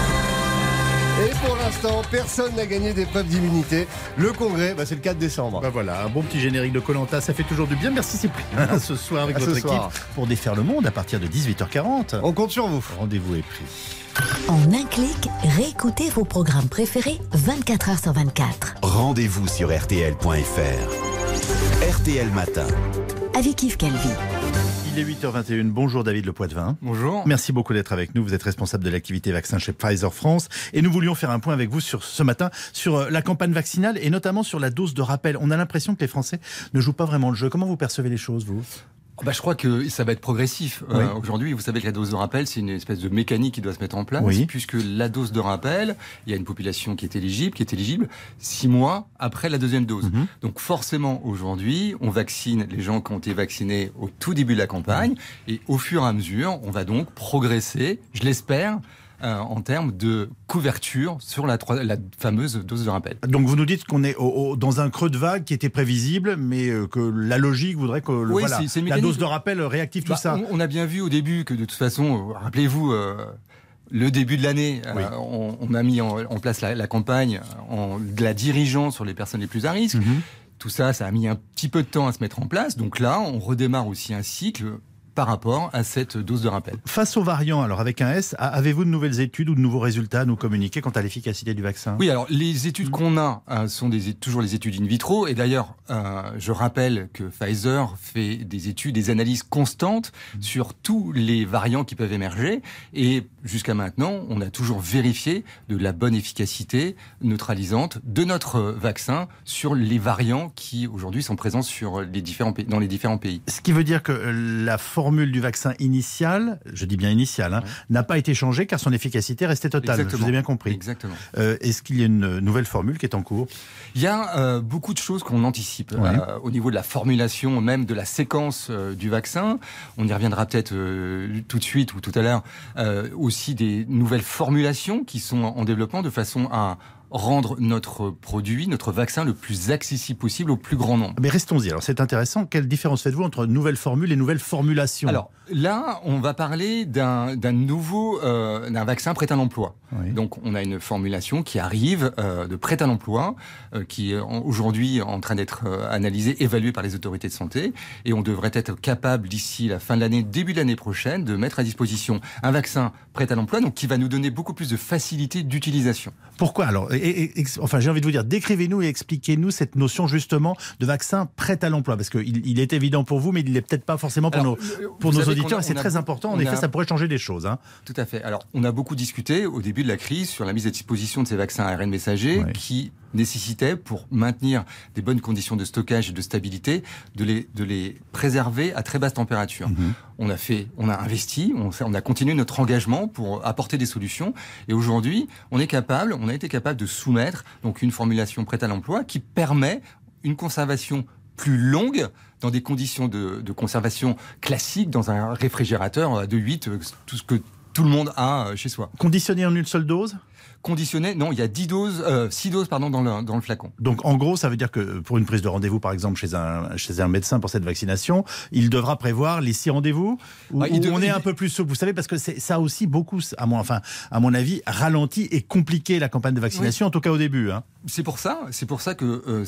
Et pour l'instant, personne n'a gagné d'épreuve d'immunité. Le congrès, c'est le 4 décembre. Bah voilà, un bon petit générique de Koh-Lanta, ça fait toujours du bien. Merci Cyprien. Ce soir avec votre équipe pour défaire le monde à partir de 18h40. On compte sur vous. Rendez-vous est pris. En un clic, réécoutez vos programmes préférés 24h sur 24. Rendez-vous sur rtl.fr. RTL Matin. Avec Yves Calvi. Il est 8h21. Bonjour David Le Poitvin. Bonjour. Merci beaucoup d'être avec nous. Vous êtes responsable de l'activité vaccin chez Pfizer France. Et nous voulions faire un point avec vous ce matin sur la campagne vaccinale et notamment sur la dose de rappel. On a l'impression que les Français ne jouent pas vraiment le jeu. Comment vous percevez les choses, vous ? Je crois que ça va être progressif. Oui. Aujourd'hui, vous savez que la dose de rappel, c'est une espèce de mécanique qui doit se mettre en place, puisque la dose de rappel, il y a une population qui est éligible 6 mois après la deuxième dose. Donc forcément, aujourd'hui, on vaccine les gens qui ont été vaccinés au tout début de la campagne, et au fur et à mesure, on va donc progresser, je l'espère, en termes de couverture sur la fameuse dose de rappel. Donc vous nous dites qu'on est dans un creux de vague qui était prévisible, mais que la logique voudrait que la dose de rappel réactive tout ça. On a bien vu au début que de toute façon, rappelez-vous, le début de l'année, on a mis en place la campagne de la dirigeant sur les personnes les plus à risque. Tout ça a mis un petit peu de temps à se mettre en place. Donc là, on redémarre aussi un cycle par rapport à cette dose de rappel. Face aux variants, alors avec un S, avez-vous de nouvelles études ou de nouveaux résultats à nous communiquer quant à l'efficacité du vaccin ? Oui, alors les études qu'on a sont toujours les études in vitro. Et d'ailleurs, je rappelle que Pfizer fait des analyses constantes sur tous les variants qui peuvent émerger. Et jusqu'à maintenant, on a toujours vérifié de la bonne efficacité neutralisante de notre vaccin sur les variants qui aujourd'hui sont présents dans les différents pays. Ce qui veut dire que la formule du vaccin initial, je dis bien initial, n'a pas été changée car son efficacité restait totale. Exactement. Je vous ai bien compris. Exactement. Est-ce qu'il y a une nouvelle formule qui est en cours ? Il y a beaucoup de choses qu'on anticipe au niveau de la formulation, même de la séquence du vaccin. On y reviendra peut-être tout de suite ou tout à l'heure. Aussi des nouvelles formulations qui sont en développement de façon à rendre notre produit, notre vaccin, le plus accessible possible au plus grand nombre. Mais restons-y. Alors c'est intéressant. Quelle différence faites-vous entre nouvelles formules et nouvelles formulations ? Alors là, on va parler d'un vaccin prêt à l'emploi. Donc on a une formulation qui arrive de prêt à l'emploi, qui est aujourd'hui en train d'être analysée, évaluée par les autorités de santé, et on devrait être capable d'ici la fin de l'année, début de l'année prochaine, de mettre à disposition un vaccin prêt à l'emploi, donc qui va nous donner beaucoup plus de facilité d'utilisation. Pourquoi alors ? Enfin, j'ai envie de vous dire, décrivez-nous et expliquez-nous cette notion justement de vaccin prêt à l'emploi, parce qu'il est évident pour vous, mais il n'est peut-être pas forcément pour nos auditeurs. C'est très important. En effet, ça pourrait changer des choses. Tout à fait. Alors, on a beaucoup discuté au début de la crise sur la mise à disposition de ces vaccins ARN messagers qui nécessitait, pour maintenir des bonnes conditions de stockage et de stabilité, de les préserver à très basse température. On a investi, on a continué notre engagement pour apporter des solutions. Et aujourd'hui, on a été capable de soumettre donc une formulation prête à l'emploi qui permet une conservation plus longue dans des conditions de conservation classiques dans un réfrigérateur de 8, tout ce que tout le monde a chez soi. Conditionné en une seule dose ? Conditionné, non, il y a 6 doses dans le flacon. Donc en gros, ça veut dire que pour une prise de rendez-vous, par exemple, chez un médecin pour cette vaccination, il devra prévoir les 6 rendez-vous ou on est un peu plus souple. Vous savez, parce que ça a aussi beaucoup, à mon avis, ralenti et compliqué la campagne de vaccination, en tout cas au début. C'est pour ça que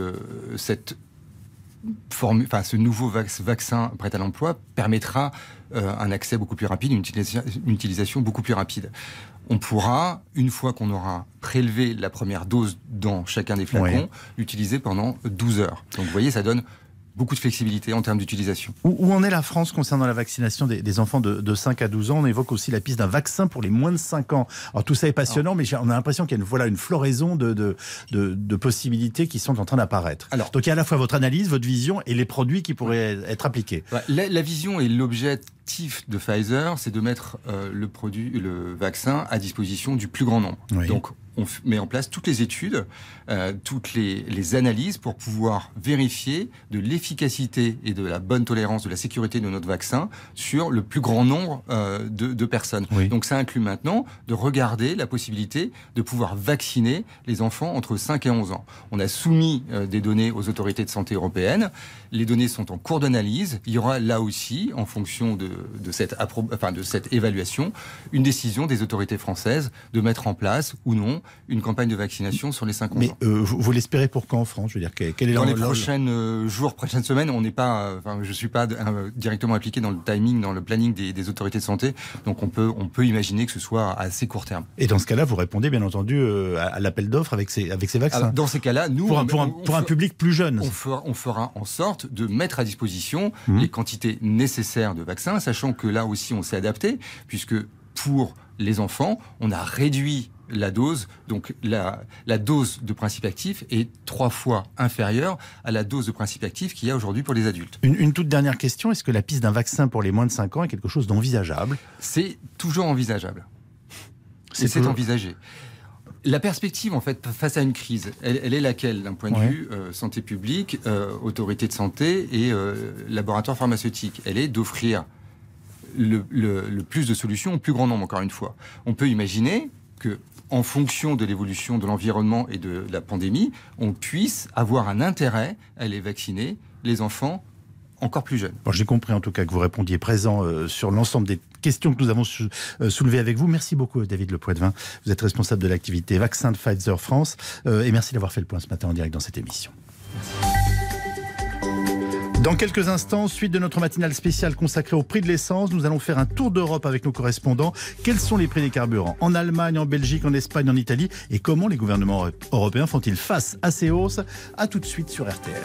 ce nouveau vaccin prêt à l'emploi permettra un accès beaucoup plus rapide, une utilisation beaucoup plus rapide. On pourra, une fois qu'on aura prélevé la première dose dans chacun des flacons, l'utiliser pendant 12 heures. Donc vous voyez, ça donne beaucoup de flexibilité en termes d'utilisation. Où en est la France concernant la vaccination des enfants de 5 à 12 ans ? On évoque aussi la piste d'un vaccin pour les moins de 5 ans. Alors tout ça est passionnant, mais on a l'impression qu'il y a une floraison de possibilités qui sont en train d'apparaître. Donc il y a à la fois votre analyse, votre vision et les produits qui pourraient être appliqués. La vision et l'objectif de Pfizer, c'est de mettre le vaccin à disposition du plus grand nombre. Donc on met en place toutes les études, toutes les analyses pour pouvoir vérifier de l'efficacité et de la bonne tolérance, de la sécurité de notre vaccin sur le plus grand nombre de personnes. Donc ça inclut maintenant de regarder la possibilité de pouvoir vacciner les enfants entre 5 et 11 ans. On a soumis des données aux autorités de santé européennes. Les données sont en cours d'analyse. Il y aura là aussi, en fonction de cette évaluation, une décision des autorités françaises de mettre en place ou non une campagne de vaccination sur les 5 ans. Mais vous l'espérez pour quand en France ? Je veux dire, quel est dans les prochains jours, prochaines semaines, on n'est pas. Je suis pas directement impliqué dans le timing, dans le planning des autorités de santé. Donc on peut imaginer que ce soit à assez court terme. Et dans ce cas-là, vous répondez bien entendu à l'appel d'offres avec ces vaccins. Alors, dans ces cas-là, nous pour un public plus jeune, on fera en sorte sorte de mettre à disposition les quantités nécessaires de vaccins, sachant que là aussi on s'est adapté, puisque pour les enfants, on a réduit la dose, donc la dose de principe actif est 3 fois inférieure à la dose de principe actif qu'il y a aujourd'hui pour les adultes. Une toute dernière question, est-ce que la piste d'un vaccin pour les moins de 5 ans est quelque chose d'envisageable ? C'est toujours envisageable. C'est envisagé. La perspective, en fait, face à une crise, elle est laquelle, d'un point de vue santé publique, autorité de santé et laboratoire pharmaceutique ? Elle est d'offrir le plus de solutions au plus grand nombre, encore une fois. On peut imaginer que, en fonction de l'évolution de l'environnement et de la pandémie, on puisse avoir un intérêt à aller vacciner les enfants encore plus jeunes. Bon, j'ai compris en tout cas que vous répondiez présent sur l'ensemble des questions que nous avons soulevées avec vous. Merci beaucoup David Le Poitvin. Vous êtes responsable de l'activité vaccin de Pfizer France et merci d'avoir fait le point ce matin en direct dans cette émission. Dans quelques instants, suite de notre matinale spéciale consacrée au prix de l'essence, nous allons faire un tour d'Europe avec nos correspondants. Quels sont les prix des carburants en Allemagne, en Belgique, en Espagne, en Italie et comment les gouvernements européens font-ils face à ces hausses ? À tout de suite sur RTL.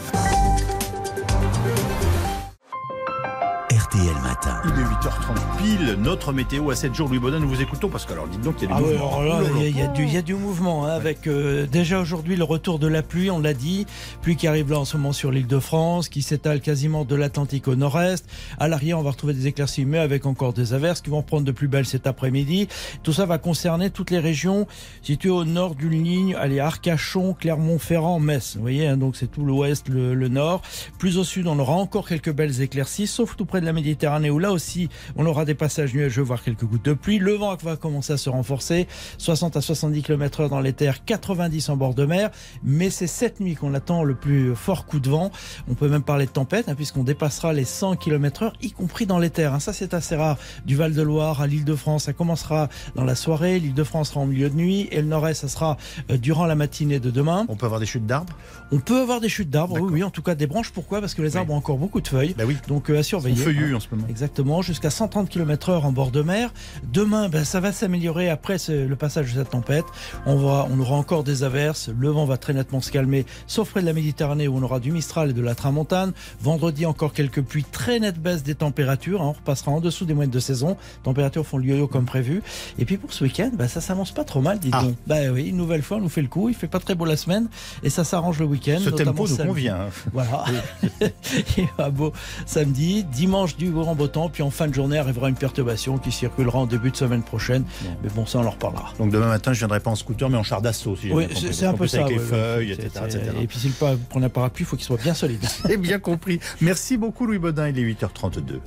RTL Matin. Il est 8h30 pile, notre météo à 7 jours. Louis Baudin, nous vous écoutons parce que alors dites donc qu'il y a du mouvement. Il y a du mouvement avec déjà aujourd'hui le retour de la pluie, on l'a dit, pluie qui arrive là en ce moment sur l'Île-de-France, qui s'étale quasiment de l'Atlantique au nord-est. À l'arrière, on va retrouver des éclaircies, mais avec encore des averses qui vont prendre de plus belle cet après-midi. Tout ça va concerner toutes les régions situées au nord d'une ligne, allez, Arcachon, Clermont-Ferrand, Metz. Vous voyez, donc c'est tout l'ouest, le nord. Plus au sud, on aura encore quelques belles éclaircies, sauf tout près de la Méditerranée où là aussi on aura des passages nuageux, voire quelques gouttes de pluie. Le vent va commencer à se renforcer, 60 à 70 km/h dans les terres, 90 en bord de mer, mais c'est cette nuit qu'on attend le plus fort coup de vent. On peut même parler de tempête puisqu'on dépassera les 100 km/h, y compris dans les terres. Ça c'est assez rare. Du Val-de-Loire à l'Île-de-France, ça commencera dans la soirée, l'Île-de-France sera en milieu de nuit et le nord-est ça sera durant la matinée de demain. On peut avoir des chutes d'arbres ? On peut avoir des chutes d'arbres, oui, en tout cas des branches. Pourquoi ? Parce que les arbres ont encore beaucoup de feuilles, donc à surveiller. Ils sont feuillus en ce moment. Exactement, jusqu'à 130 km/h en bord de mer. Demain, ça va s'améliorer après le passage de cette tempête. On aura encore des averses, le vent va très nettement se calmer, sauf près de la Méditerranée où on aura du Mistral et de la Tramontane. Vendredi, encore quelques pluies, très nette baisse des températures, on repassera en dessous des moyennes de saison. Températures font le yo-yo comme prévu. Et puis pour ce week-end, ça s'avance pas trop mal, dis donc. Oui, une nouvelle fois, on nous fait le coup, il fait pas très beau la semaine et ça s'arrange le week-end. Ce tempo nous convient. Voilà. Il va beau samedi, dimanche du grand beau temps, puis en fin de journée arrivera une perturbation qui circulera en début de semaine prochaine. Mais bon, ça on en reparlera. Donc demain matin, je viendrai pas en scooter, mais en char d'assaut. Si oui, c'est un peu ça. Avec les feuilles, etc. Et puis s'il peut prendre un parapluie, il faut qu'il soit bien solide. C'est bien compris. Merci beaucoup Louis Baudin, il est 8h32.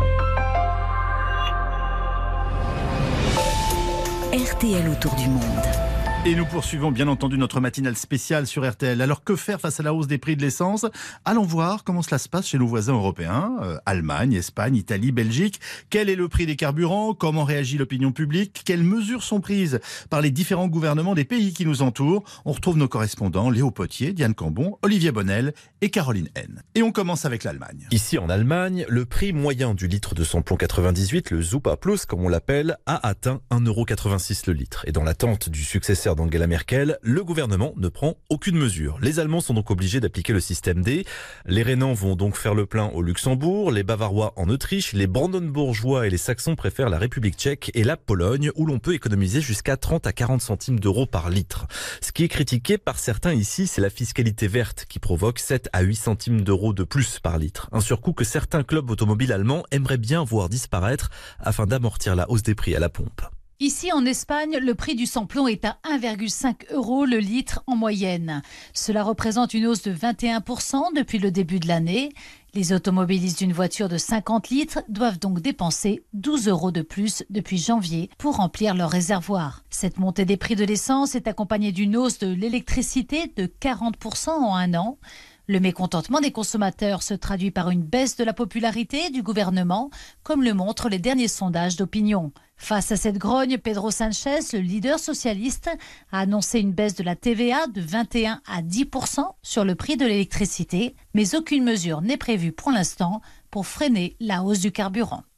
RTL autour du monde. Et nous poursuivons bien entendu notre matinale spéciale sur RTL. Alors que faire face à la hausse des prix de l'essence ? Allons voir comment cela se passe chez nos voisins européens, Allemagne, Espagne, Italie, Belgique. Quel est le prix des carburants ? Comment réagit l'opinion publique ? Quelles mesures sont prises par les différents gouvernements des pays qui nous entourent ? On retrouve nos correspondants Léo Potier, Diane Cambon, Olivier Bonnel et Caroline Haine. Et on commence avec l'Allemagne. Ici en Allemagne, le prix moyen du litre de samplon 98, le Super Plus comme on l'appelle, a atteint 1,86 € le litre. Et dans l'attente du successeur d'Angela Merkel, le gouvernement ne prend aucune mesure. Les Allemands sont donc obligés d'appliquer le système D. Les Rhénans vont donc faire le plein au Luxembourg, les Bavarois en Autriche, les Brandebourgeois et les Saxons préfèrent la République tchèque et la Pologne, où l'on peut économiser jusqu'à 30 à 40 centimes d'euros par litre. Ce qui est critiqué par certains ici, c'est la fiscalité verte qui provoque 7 à 8 centimes d'euros de plus par litre. Un surcoût que certains clubs automobiles allemands aimeraient bien voir disparaître afin d'amortir la hausse des prix à la pompe. Ici en Espagne, le prix du samplon est à 1,5 € le litre en moyenne. Cela représente une hausse de 21% depuis le début de l'année. Les automobilistes d'une voiture de 50 litres doivent donc dépenser 12 € de plus depuis janvier pour remplir leur réservoir. Cette montée des prix de l'essence est accompagnée d'une hausse de l'électricité de 40% en un an. Le mécontentement des consommateurs se traduit par une baisse de la popularité du gouvernement, comme le montrent les derniers sondages d'opinion. Face à cette grogne, Pedro Sánchez, le leader socialiste, a annoncé une baisse de la TVA de 21 à 10% sur le prix de l'électricité, mais aucune mesure n'est prévue pour l'instant pour freiner la hausse du carburant.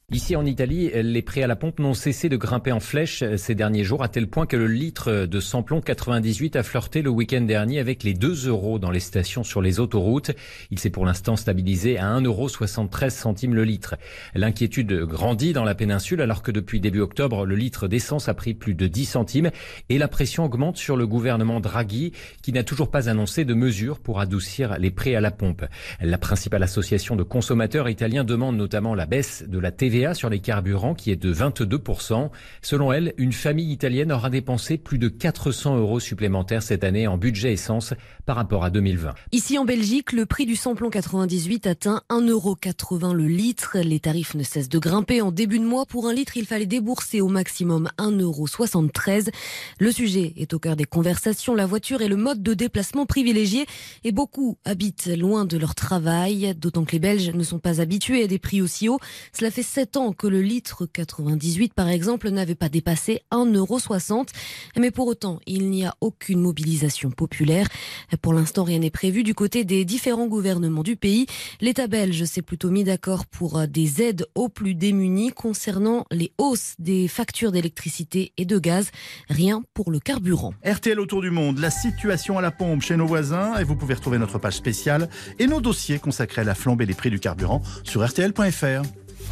Ici en Italie, les prix à la pompe n'ont cessé de grimper en flèche ces derniers jours, à tel point que le litre de samplon 98 a flirté le week-end dernier avec les 2 € dans les stations sur les autoroutes. Il s'est pour l'instant stabilisé à 1,73 € le litre. L'inquiétude grandit dans la péninsule alors que depuis début octobre, le litre d'essence a pris plus de 10 centimes et la pression augmente sur le gouvernement Draghi qui n'a toujours pas annoncé de mesures pour adoucir les prix à la pompe. La principale association de consommateurs italiens demande notamment la baisse de la TVA sur les carburants qui est de 22%. Selon elle, une famille italienne aura dépensé plus de 400 € supplémentaires cette année en budget essence par rapport à 2020. Ici en Belgique, le prix du samplon 98 atteint 1,80 € le litre. Les tarifs ne cessent de grimper. En début de mois, pour un litre, il fallait débourser au maximum 1,73 €. Le sujet est au cœur des conversations. La voiture est le mode de déplacement privilégié et beaucoup habitent loin de leur travail. D'autant que les Belges ne sont pas habitués à des prix aussi hauts. Cela fait 7 ans que le litre 98, par exemple, n'avait pas dépassé 1,60 €. Mais pour autant, il n'y a aucune mobilisation populaire. Pour l'instant, rien n'est prévu du côté des différents gouvernements du pays. L'État belge s'est plutôt mis d'accord pour des aides aux plus démunis concernant les hausses des factures d'électricité et de gaz. Rien pour le carburant. RTL autour du monde, la situation à la pompe chez nos voisins. Et vous pouvez retrouver notre page spéciale et nos dossiers consacrés à la flambée des prix du carburant sur RTL.fr.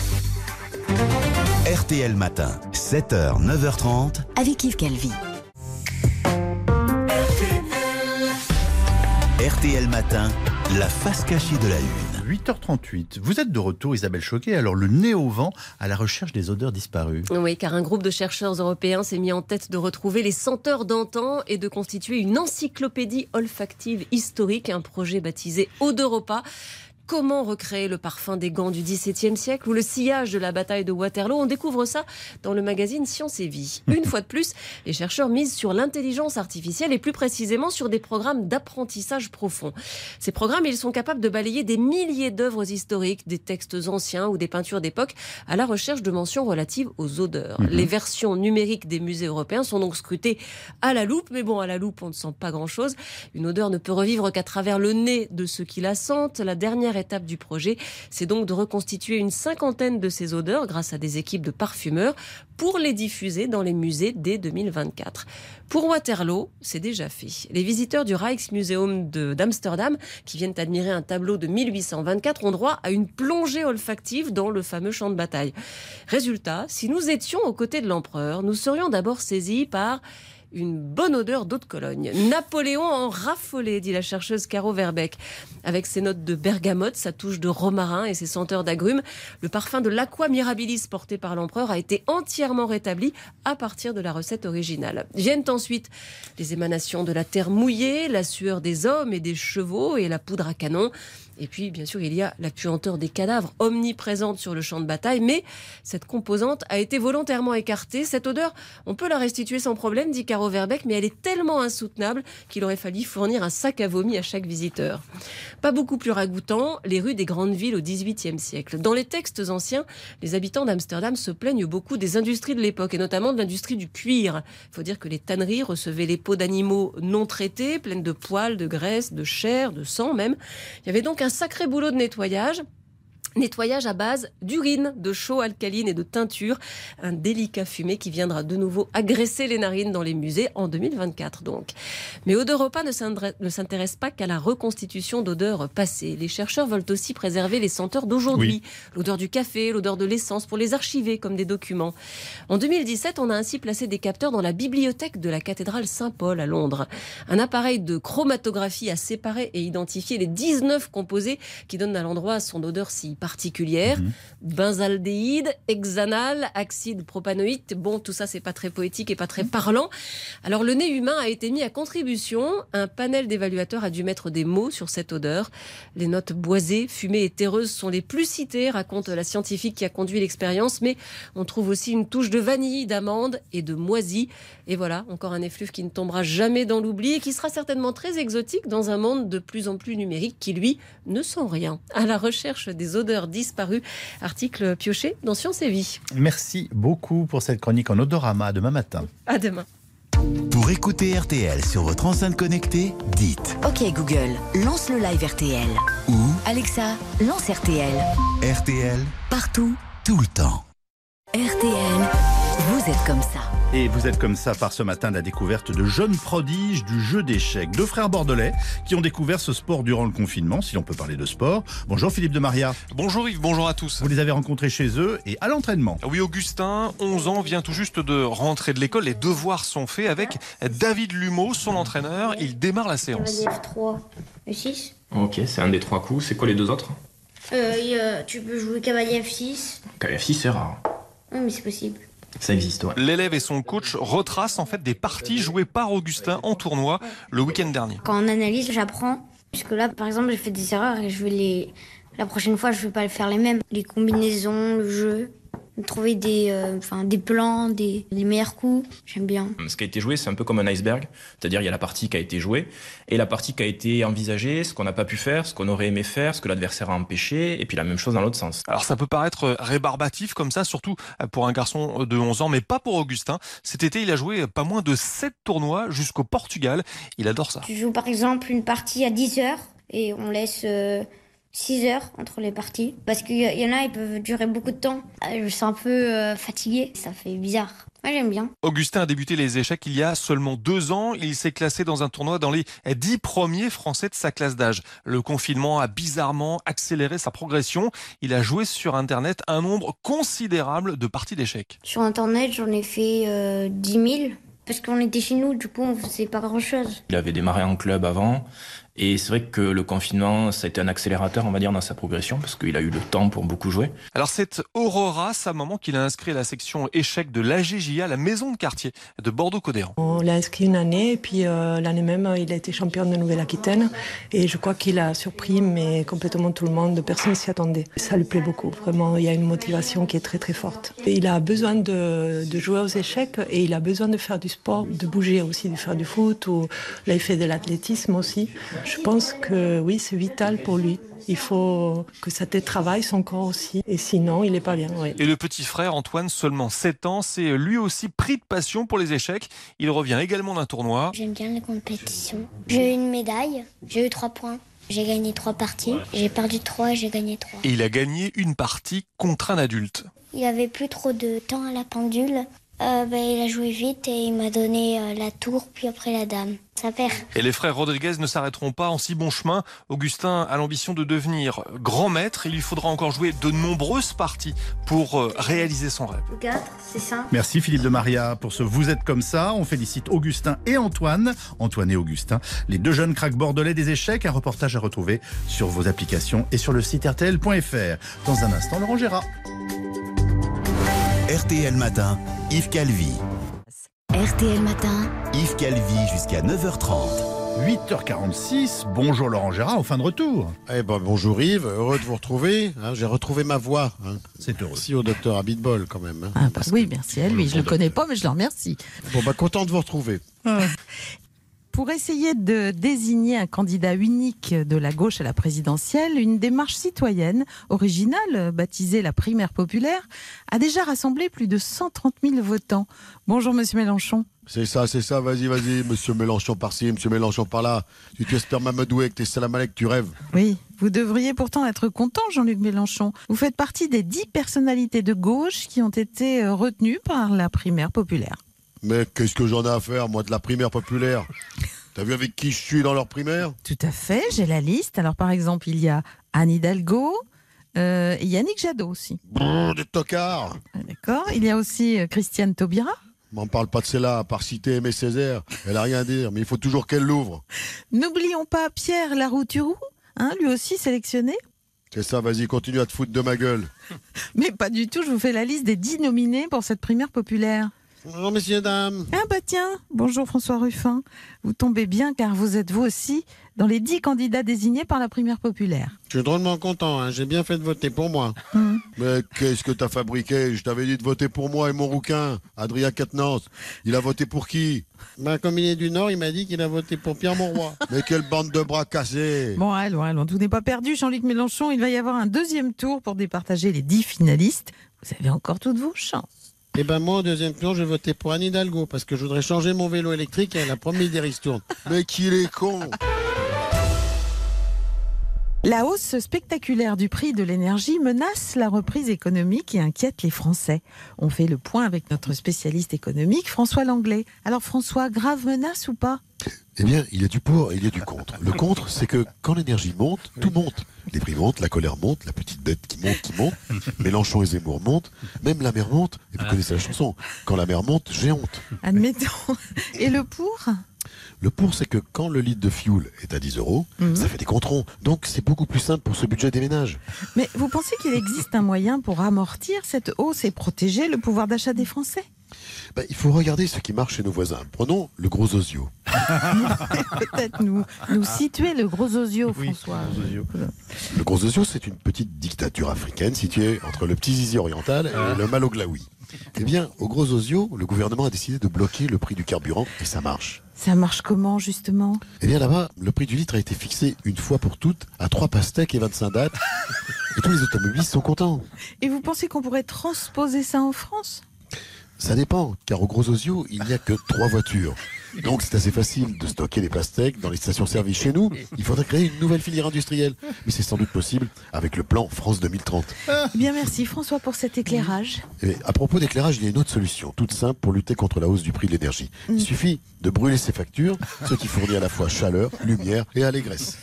RTL Matin, 7h, 9h30. Avec Yves Calvi. RTL Matin, la face cachée de la Lune. 8h38. Vous êtes de retour, Isabelle Choquet, alors le nez au vent à la recherche des odeurs disparues. Oui, car un groupe de chercheurs européens s'est mis en tête de retrouver les senteurs d'antan et de constituer une encyclopédie olfactive historique, un projet baptisé Odeuropa. Comment recréer le parfum des gants du XVIIe siècle ou le sillage de la bataille de Waterloo? On découvre ça dans le magazine Science et Vie. Une fois de plus, les chercheurs misent sur l'intelligence artificielle et plus précisément sur des programmes d'apprentissage profond. Ces programmes, ils sont capables de balayer des milliers d'œuvres historiques, des textes anciens ou des peintures d'époque à la recherche de mentions relatives aux odeurs. Les versions numériques des musées européens sont donc scrutées à la loupe. Mais bon, à la loupe, on ne sent pas grand-chose. Une odeur ne peut revivre qu'à travers le nez de ceux qui la sentent. La dernière étape du projet, c'est donc de reconstituer une 50aine de ces odeurs grâce à des équipes de parfumeurs pour les diffuser dans les musées dès 2024. Pour Waterloo, c'est déjà fait. Les visiteurs du Rijksmuseum d'Amsterdam, qui viennent admirer un tableau de 1824, ont droit à une plongée olfactive dans le fameux champ de bataille. Résultat, si nous étions aux côtés de l'empereur, nous serions d'abord saisis par une bonne odeur d'eau de Cologne. Napoléon en raffolait, dit la chercheuse Caro Verbeek. Avec ses notes de bergamote, sa touche de romarin et ses senteurs d'agrumes, le parfum de l'Aqua Mirabilis porté par l'empereur a été entièrement rétabli à partir de la recette originale. Viennent ensuite les émanations de la terre mouillée, la sueur des hommes et des chevaux et la poudre à canon. Et puis, bien sûr, il y a la puanteur des cadavres omniprésente sur le champ de bataille. Mais cette composante a été volontairement écartée. Cette odeur, on peut la restituer sans problème, dit Caro Verbeek, mais elle est tellement insoutenable qu'il aurait fallu fournir un sac à vomi à chaque visiteur. Pas beaucoup plus ragoûtant, les rues des grandes villes au XVIIIe siècle. Dans les textes anciens, les habitants d'Amsterdam se plaignent beaucoup des industries de l'époque, et notamment de l'industrie du cuir. Il faut dire que les tanneries recevaient les peaux d'animaux non traitées, pleines de poils, de graisse, de chair, de sang même. Il y avait donc un sacré boulot de nettoyage à base d'urine, de chaux alcaline et de teinture. Un délicat fumet qui viendra de nouveau agresser les narines dans les musées en 2024 donc. Mais Odeuropa ne s'intéresse pas qu'à la reconstitution d'odeurs passées. Les chercheurs veulent aussi préserver les senteurs d'aujourd'hui. Oui. L'odeur du café, l'odeur de l'essence pour les archiver comme des documents. En 2017, on a ainsi placé des capteurs dans la bibliothèque de la cathédrale Saint-Paul à Londres. Un appareil de chromatographie a séparé et identifié les 19 composés qui donnent à l'endroit son odeur si particulière, benzaldéhyde, hexanal, acide propanoïque. Bon, tout ça, c'est pas très poétique et pas très parlant. Alors, le nez humain a été mis à contribution. Un panel d'évaluateurs a dû mettre des mots sur cette odeur. Les notes boisées, fumées et terreuses sont les plus citées, raconte la scientifique qui a conduit l'expérience. Mais on trouve aussi une touche de vanille, d'amande et de moisi. Et voilà, encore un effluve qui ne tombera jamais dans l'oubli et qui sera certainement très exotique dans un monde de plus en plus numérique qui, lui, ne sent rien. À la recherche des odeurs disparues, article pioché dans Science et Vie. Merci beaucoup pour cette chronique en Odorama. À demain matin. À demain. Pour écouter RTL sur votre enceinte connectée, dites OK Google, lance le live RTL. Ou Alexa, lance RTL. RTL, Partout, tout le temps. RTL, vous êtes comme ça. Et vous êtes comme ça par ce matin la découverte de jeunes prodiges du jeu d'échecs. 2 frères bordelais qui ont découvert ce sport durant le confinement, si l'on peut parler de sport. Bonjour Philippe de Maria. Bonjour Yves, bonjour à tous. Vous les avez rencontrés chez eux et à l'entraînement. Oui, Augustin, 11 ans, vient tout juste de rentrer de l'école. Les devoirs sont faits avec David Lumeau, son entraîneur. Il démarre la séance. F3, E6. Ok, c'est un des 3 coups. C'est quoi les 2 autres? Tu peux jouer cavalier F6. Cavalier F6, c'est rare. Oui, mais c'est possible. Ça existe, ouais. L'élève et son coach retracent en fait des parties jouées par Augustin en tournoi le week-end dernier. Quand on analyse, j'apprends. Puisque là, par exemple, j'ai fait des erreurs et la prochaine fois, je ne vais pas faire les mêmes. Les combinaisons, le jeu, trouver des plans, des meilleurs coups, j'aime bien. Ce qui a été joué, c'est un peu comme un iceberg. C'est-à-dire, il y a la partie qui a été jouée et la partie qui a été envisagée, ce qu'on n'a pas pu faire, ce qu'on aurait aimé faire, ce que l'adversaire a empêché, et puis la même chose dans l'autre sens. Alors ça peut paraître rébarbatif comme ça, surtout pour un garçon de 11 ans, mais pas pour Augustin. Cet été, il a joué pas moins de 7 tournois jusqu'au Portugal. Il adore ça. Tu joues par exemple une partie à 10 heures et on laisse 6 heures entre les parties. Parce qu'il y en a, ils peuvent durer beaucoup de temps. Je suis un peu fatiguée, ça fait bizarre. Moi, j'aime bien. Augustin a débuté les échecs il y a seulement 2 ans. Il s'est classé dans un tournoi dans les 10 premiers Français de sa classe d'âge. Le confinement a bizarrement accéléré sa progression. Il a joué sur Internet un nombre considérable de parties d'échecs. Sur Internet, j'en ai fait 10 000. Parce qu'on était chez nous, du coup, on faisait pas grand-chose. Il avait démarré en club avant. Et c'est vrai que le confinement, ça a été un accélérateur, on va dire, dans sa progression, parce qu'il a eu le temps pour beaucoup jouer. Alors c'est Aurora, sa maman, qui l'a inscrit à la section échecs de l'AGJA, la maison de quartier de Bordeaux-Codéran. On l'a inscrit une année, et puis l'année même, il a été champion de Nouvelle-Aquitaine. Et je crois qu'il a surpris mais complètement tout le monde, personne ne s'y attendait. Ça lui plaît beaucoup, vraiment, il y a une motivation qui est très très forte. Et il a besoin de jouer aux échecs, et il a besoin de faire du sport, de bouger aussi, de faire du foot, ou là il fait de l'athlétisme aussi. Je pense que oui, c'est vital pour lui. Il faut que ça travaille son corps aussi. Et sinon, il n'est pas bien. Oui. Et le petit frère, Antoine, seulement 7 ans, s'est lui aussi pris de passion pour les échecs. Il revient également d'un tournoi. J'aime bien les compétitions. J'ai eu une médaille, j'ai eu 3 points. J'ai gagné 3 parties. J'ai perdu 3 et j'ai gagné 3. Et il a gagné une partie contre un adulte. Il avait plus trop de temps à la pendule. Il a joué vite et il m'a donné la tour, puis après la dame. Ça perd. Et les frères Rodriguez ne s'arrêteront pas en si bon chemin. Augustin a l'ambition de devenir grand maître. Il lui faudra encore jouer de nombreuses parties pour réaliser son rêve. 4, c'est ça. Merci Philippe de Maria pour ce Vous êtes comme ça. On félicite Augustin et Antoine. Antoine et Augustin, les 2 jeunes cracks bordelais des échecs. Un reportage à retrouver sur vos applications et sur le site rtl.fr. Dans un instant, Laurent Gérard. RTL Matin, Yves Calvi. RTL Matin, Yves Calvi jusqu'à 9h30. 8h46, bonjour Laurent Gérard, en fin de retour. Bonjour Yves, heureux de vous retrouver. J'ai retrouvé ma voix. C'est heureux. Merci au docteur Abitbol quand même. Oui, merci à lui. Je ne le connais pas, mais je le remercie. Content de vous retrouver. Pour essayer de désigner un candidat unique de la gauche à la présidentielle, une démarche citoyenne originale, baptisée la primaire populaire, a déjà rassemblé plus de 130 000 votants. Bonjour Monsieur Mélenchon. C'est ça, vas-y, Monsieur Mélenchon par-ci, Monsieur Mélenchon par-là. Tu espères m'amadouer avec tes salamalek, tu rêves. Oui, vous devriez pourtant être content, Jean-Luc Mélenchon. Vous faites partie des 10 personnalités de gauche qui ont été retenues par la primaire populaire. Mais qu'est-ce que j'en ai à faire, moi, de la primaire populaire? T'as vu avec qui je suis dans leur primaire? Tout à fait, j'ai la liste. Alors, par exemple, il y a Anne Hidalgo, et Yannick Jadot aussi. Des tocards. D'accord. Il y a aussi Christiane Taubira. M'en parle pas de celle-là, à part citer Aimé Césaire. Elle a rien à dire, mais il faut toujours qu'elle l'ouvre. N'oublions pas Pierre Larouturou, lui aussi sélectionné. C'est ça, vas-y, continue à te foutre de ma gueule. Mais pas du tout, je vous fais la liste des 10 nominés pour cette primaire populaire. Bonjour messieurs, dames. Ah bah tiens, bonjour François Ruffin. Vous tombez bien car vous êtes vous aussi dans les 10 candidats désignés par la primaire populaire. Je suis drôlement content, j'ai bien fait de voter pour moi. Mais qu'est-ce que t'as fabriqué? Je t'avais dit de voter pour moi et mon rouquin, Adrien Quatennens. Il a voté pour qui? Comme il est du Nord, il m'a dit qu'il a voté pour Pierre Mauroy. Mais quelle bande de bras cassés! Bon, allons, tout n'est pas perdu, Jean-Luc Mélenchon. Il va y avoir un 2e tour pour départager les 10 finalistes. Vous avez encore toutes vos chances. Moi, au 2e tour, je vais voter pour Anne Hidalgo parce que je voudrais changer mon vélo électrique et elle a promis des ristournes. Mais qu'il est con! La hausse spectaculaire du prix de l'énergie menace la reprise économique et inquiète les Français. On fait le point avec notre spécialiste économique, François Langlais. Alors François, grave menace ou pas ? Eh bien, il y a du pour et il y a du contre. Le contre, c'est que quand l'énergie monte, tout monte. Les prix montent, la colère monte, la petite bête qui monte. Mélenchon et Zemmour montent, même la mer monte. Et vous connaissez la chanson. Quand la mer monte, j'ai honte. Admettons. Et le pour ? Le pour, c'est que quand le litre de fioul est à 10 €, ça fait des comptes ronds. Donc, c'est beaucoup plus simple pour ce budget des ménages. Mais vous pensez qu'il existe un moyen pour amortir cette hausse et protéger le pouvoir d'achat des Français ? Il faut regarder ce qui marche chez nos voisins. Prenons le gros osio. Peut-être nous situer le gros osio, François. Le gros osio, c'est une petite dictature africaine située entre le petit Zizi oriental et le Maloglaoui. Eh bien, au gros osio, le gouvernement a décidé de bloquer le prix du carburant et ça marche. Ça marche comment, justement ? Eh bien, là-bas, le prix du litre a été fixé une fois pour toutes à 3 pastèques et 25 dattes. Et tous les automobilistes sont contents. Et vous pensez qu'on pourrait transposer ça en France ? Ça dépend, car au gros osio, il n'y a que 3 voitures. Donc c'est assez facile de stocker les pastèques dans les stations-service chez nous. Il faudrait créer une nouvelle filière industrielle. Mais c'est sans doute possible avec le plan France 2030. Bien, merci François pour cet éclairage. Et à propos d'éclairage, il y a une autre solution, toute simple pour lutter contre la hausse du prix de l'énergie. Il suffit de brûler ses factures, ce qui fournit à la fois chaleur, lumière et allégresse.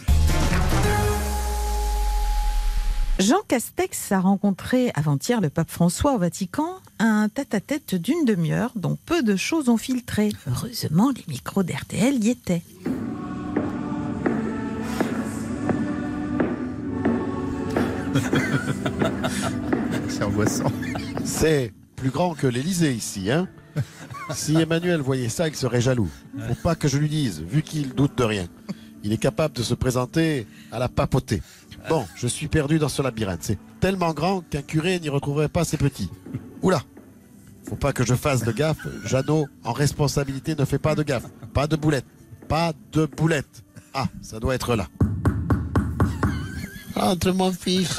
Jean Castex a rencontré avant-hier le pape François au Vatican, un tête-à-tête d'une demi-heure dont peu de choses ont filtré. Heureusement, les micros d'RTL y étaient. C'est angoissant. C'est plus grand que l'Élysée ici, hein. Si Emmanuel voyait ça, il serait jaloux. Faut pas que je lui dise, vu qu'il doute de rien. Il est capable de se présenter à la papauté. Bon, je suis perdu dans ce labyrinthe. C'est tellement grand qu'un curé n'y retrouverait pas ses petits. Oula, faut pas que je fasse de gaffe. Jeannot, en responsabilité, ne fait pas de gaffe. Pas de boulette. Pas de boulette. Ah, ça doit être là. Entre mon fils.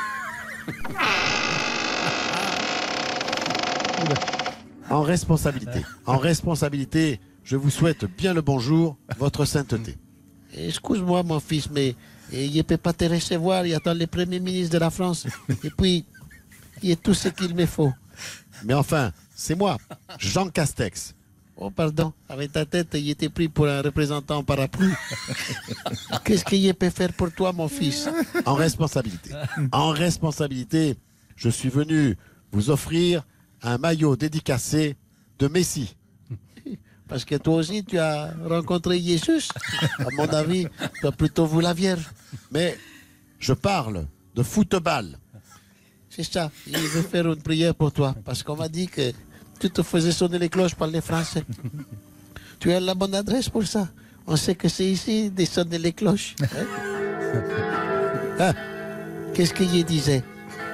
En responsabilité, je vous souhaite bien le bonjour, votre sainteté. Excuse-moi, mon fils, mais il ne peut pas te recevoir. Il attend le Premier ministre de la France. Et puis, il y a tout ce qu'il me faut. Mais enfin, c'est moi, Jean Castex. Oh, pardon, avec ta tête, il était pris pour un représentant parapluie. Qu'est-ce qu'il peut faire pour toi, mon fils? En responsabilité, je suis venu vous offrir un maillot dédicacé de Messi. Parce que toi aussi, tu as rencontré Jésus. À mon avis, tu as plutôt vu la Vierge. Mais je parle de football. C'est ça. Il veut faire une prière pour toi. Parce qu'on m'a dit que tu te faisais sonner les cloches par les Français. Tu as la bonne adresse pour ça. On sait que c'est ici de sonner les cloches. Hein? Ah, qu'est-ce qu'il disait?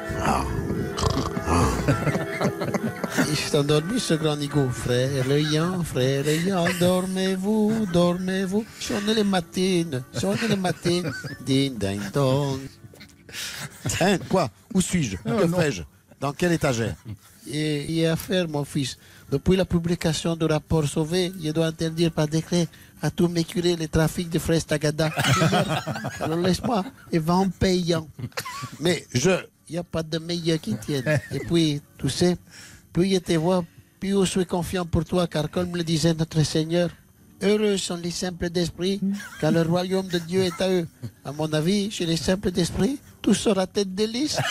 Il s'est endormi, ce grand nigo. Frère Lion, dormez-vous, dormez-vous. Sonnez les matines. Ding, ding, dong. Hein, quoi? Où suis-je? Que fais-je? Dans quelle étagère? Et il y a affaire, mon fils. Depuis la publication du rapport Sauvé, je dois interdire par décret à tous mes curés le trafic de fraises Tagada. Alors laisse-moi, et va en payant. Mais il n'y a pas de meilleur qui tienne. Et puis, tu sais, plus je te vois, plus je suis confiant pour toi, car comme le disait notre Seigneur, heureux sont les simples d'esprit, car le royaume de Dieu est à eux. À mon avis, chez les simples d'esprit, tout sera tête de liste.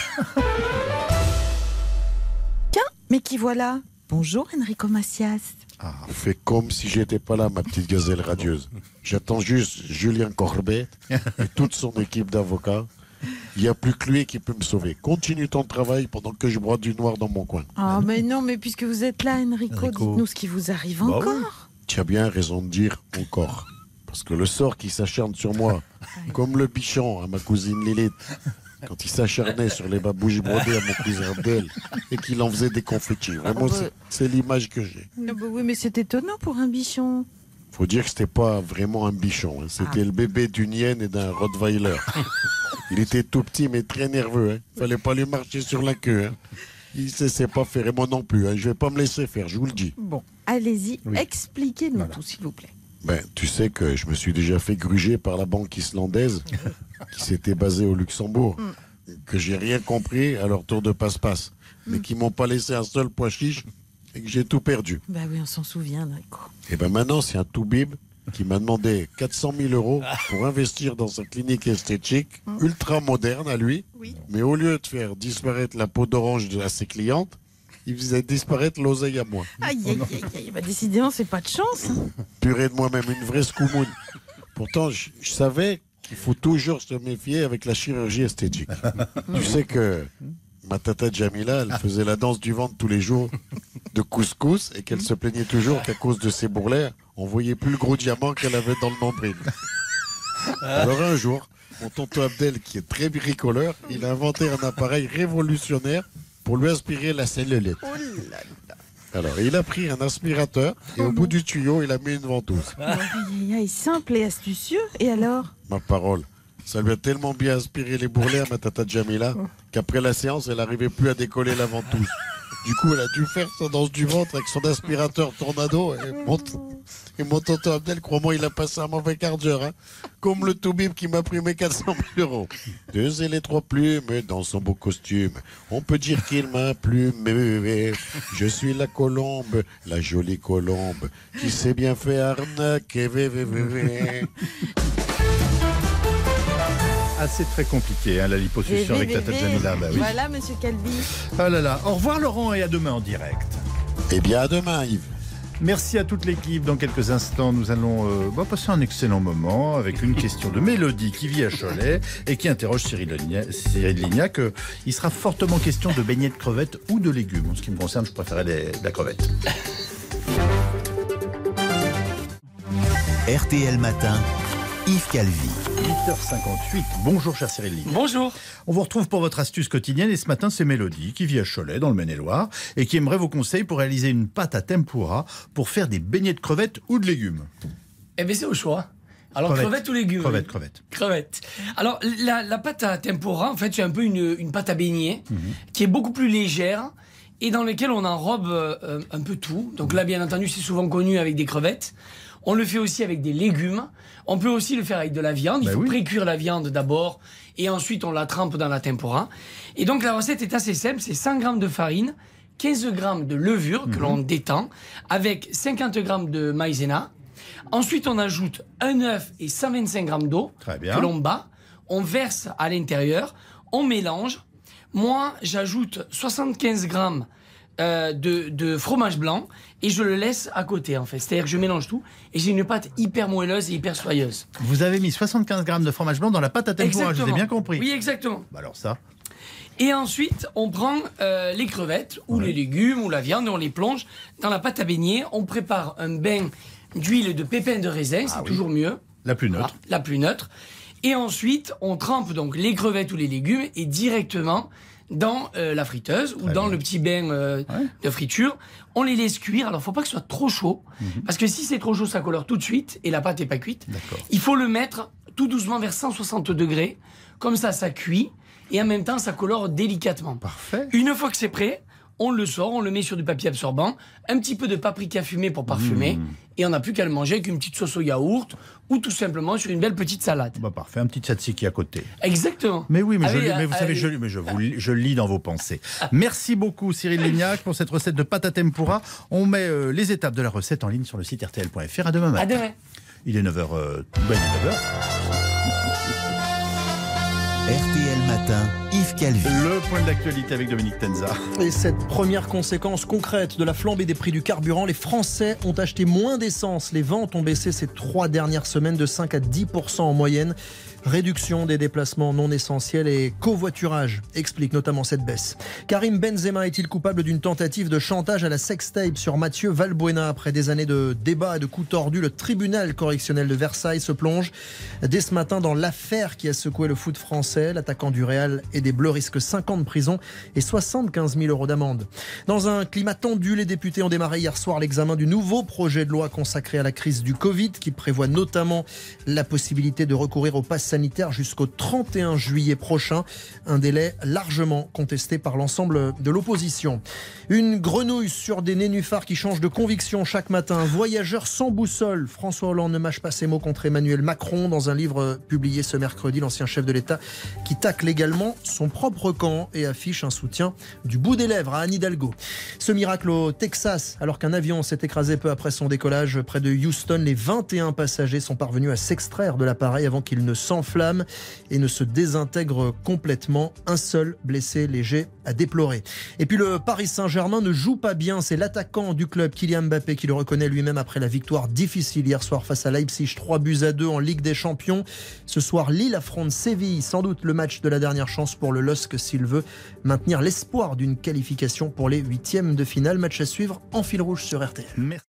Tiens, mais qui voilà? Bonjour Enrico Macias. Fais comme si j'étais pas là, ma petite gazelle radieuse. J'attends juste Julien Corbet et toute son équipe d'avocats. Il n'y a plus que lui qui peut me sauver. Continue ton travail pendant que je bois du noir dans mon coin. Oh, mais non, mais puisque vous êtes là, Enrico, dites-nous ce qui vous arrive encore. Oui. Tu as bien raison de dire encore. Parce que le sort qui s'acharne sur moi, comme le bichon à ma cousine Lilith, quand il s'acharnait sur les babouches brodées à mon cousin Abdel et qu'il en faisait des confettis. Vraiment, c'est l'image que j'ai. Ah bah oui, mais c'est étonnant pour un bichon. Faut dire que c'était pas vraiment un bichon. Hein. C'était le bébé d'une hyène et d'un rottweiler. Il était tout petit mais très nerveux. Hein. Fallait pas lui marcher sur la queue. Hein. Il ne sait pas faire et moi non plus. Hein. Je vais pas me laisser faire, je vous le dis. Bon, allez-y, expliquez-nous tout, s'il vous plaît. Tu sais que je me suis déjà fait gruger par la banque islandaise qui s'était basée au Luxembourg, que j'ai rien compris à leur tour de passe-passe, mais qui m'ont pas laissé un seul pois chiche et que j'ai tout perdu. Bah oui, on s'en souvient, d'accord. Et maintenant, c'est un toubib qui m'a demandé 400 000 € pour investir dans sa clinique esthétique ultra moderne à lui. Oui. Mais au lieu de faire disparaître la peau d'orange à ses clientes, il faisait disparaître l'oseille à moi. Aïe, aïe, aïe, aïe. Bah, décidément, c'est pas de chance. Purée de moi-même, une vraie scoumoune. Pourtant, je savais qu'il faut toujours se méfier avec la chirurgie esthétique. Tu sais que ma tata Jamila, elle faisait la danse du ventre tous les jours de couscous et qu'elle se plaignait toujours qu'à cause de ses bourrelets, on voyait plus le gros diamant qu'elle avait dans le nombril. Alors un jour, mon tonton Abdel, qui est très bricoleur, il a inventé un appareil révolutionnaire pour lui aspirer la cellulite. Oh là là. Alors, il a pris un aspirateur et au bout du tuyau, il a mis une ventouse. Aïe, aïe, aïe, simple et astucieux. Et alors? Ma parole, ça lui a tellement bien aspiré les bourrelets à ma tata Jamila qu'après la séance, elle n'arrivait plus à décoller la ventouse. Du coup, elle a dû faire sa danse du ventre avec son aspirateur tornado. Et mon tonton Abdel, crois-moi, il a passé un mauvais quart d'heure. Hein. Comme le toubib qui m'a pris mes 400 000 €. 2 et les 3 plumes dans son beau costume. On peut dire qu'il m'a plumé. Je suis la colombe, la jolie colombe, qui s'est bien fait arnaquer. Ah, c'est très compliqué, la liposuction avec Tata Jamila. Bah, oui. Voilà, monsieur Calvi. Oh là là. Au revoir Laurent et à demain en direct. Eh bien, à demain, Yves. Merci à toute l'équipe. Dans quelques instants, nous allons passer un excellent moment avec une question de Mélodie qui vit à Cholet et qui interroge Cyril Lignac. Il sera fortement question de beignets de crevettes ou de légumes. En ce qui me concerne, je préférais la crevette. RTL Matin, Yves Calvi. 8h58. Bonjour cher Cyril Lignac. Bonjour. On vous retrouve pour votre astuce quotidienne et ce matin c'est Mélodie qui vit à Cholet dans le Maine-et-Loire et qui aimerait vos conseils pour réaliser une pâte à tempura pour faire des beignets de crevettes ou de légumes. Eh bien c'est au choix. Alors crevettes ou légumes? Crevettes. Alors la pâte à tempura en fait c'est un peu une pâte à beignets qui est beaucoup plus légère et dans laquelle on enrobe un peu tout. Donc là bien entendu c'est souvent connu avec des crevettes. On le fait aussi avec des légumes. On peut aussi le faire avec de la viande. Il faut pré-cuire la viande d'abord et ensuite on la trempe dans la tempura. Et donc la recette est assez simple. C'est 100 g de farine, 15 g de levure que l'on détend avec 50 g de maïzena. Ensuite on ajoute un œuf et 125 g d'eau que l'on bat. On verse à l'intérieur. On mélange. Moi j'ajoute 75 g de fromage blanc et je le laisse à côté en fait. C'est-à-dire que je mélange tout et j'ai une pâte hyper moelleuse et hyper soyeuse. Vous avez mis 75 g de fromage blanc dans la pâte à tempura, je vous ai bien compris. Oui, exactement. Bah alors ça. Et ensuite, on prend les crevettes ou les légumes ou la viande et on les plonge dans la pâte à beignets. On prépare un bain d'huile de pépins de raisin, c'est toujours mieux. La plus neutre. Voilà, la plus neutre. Et ensuite, on trempe donc les crevettes ou les légumes et directement dans la friteuse ou dans le petit bain de friture. On les laisse cuire. Alors, faut pas que ce soit trop chaud. Parce que si c'est trop chaud, ça colore tout de suite et la pâte est pas cuite. Il faut le mettre tout doucement vers 160 degrés. Comme ça cuit. Et en même temps, ça colore délicatement. Parfait. Une fois que c'est prêt, on le sort, on le met sur du papier absorbant, un petit peu de paprika fumé pour parfumer, et on n'a plus qu'à le manger avec une petite sauce au yaourt, ou tout simplement sur une belle petite salade. Bah parfait, un petit tzatziki à côté. Exactement. Mais oui, mais vous savez, je lis dans vos pensées. Merci beaucoup Cyril Lignac pour cette recette de pâte à tempura. On met les étapes de la recette en ligne sur le site rtl.fr. À demain matin. À demain. Il est 9h. RTL Matin, Yves Calvi. Le point de l'actualité avec Dominique Tenza. Et cette première conséquence concrète de la flambée des prix du carburant, les Français ont acheté moins d'essence. Les ventes ont baissé ces 3 dernières semaines de 5 à 10% en moyenne. Réduction des déplacements non essentiels et covoiturage explique notamment cette baisse. Karim Benzema est-il coupable d'une tentative de chantage à la sextape sur Mathieu Valbuena? Après des années de débats et de coups tordus, le tribunal correctionnel de Versailles se plonge dès ce matin dans l'affaire qui a secoué le foot français. L'attaquant du Real et des Bleus risque 5 ans de prison et 75 000 € d'amende. Dans un climat tendu, les députés ont démarré hier soir l'examen du nouveau projet de loi consacré à la crise du Covid qui prévoit notamment la possibilité de recourir au pass sanitaire jusqu'au 31 juillet prochain. Un délai largement contesté par l'ensemble de l'opposition. Une grenouille sur des nénuphars qui change de conviction chaque matin. Voyageur sans boussole. François Hollande ne mâche pas ses mots contre Emmanuel Macron. Dans un livre publié ce mercredi, l'ancien chef de l'État qui tacle également son propre camp et affiche un soutien du bout des lèvres à Anne Hidalgo. Ce miracle au Texas, alors qu'un avion s'est écrasé peu après son décollage près de Houston, les 21 passagers sont parvenus à s'extraire de l'appareil avant qu'il ne s'enflamme et ne se désintègre complètement. Un seul blessé léger à déplorer. Et puis le Paris Saint-Germain ne joue pas bien. C'est l'attaquant du club, Kylian Mbappé, qui le reconnaît lui-même après la victoire difficile hier soir face à Leipzig, 3-2 en Ligue des Champions. Ce soir, Lille affronte Séville, sans doute le match de la dernière chance pour le LOSC s'il veut maintenir l'espoir d'une qualification pour les 8e de finale. Match à suivre en fil rouge sur RTL. Merci.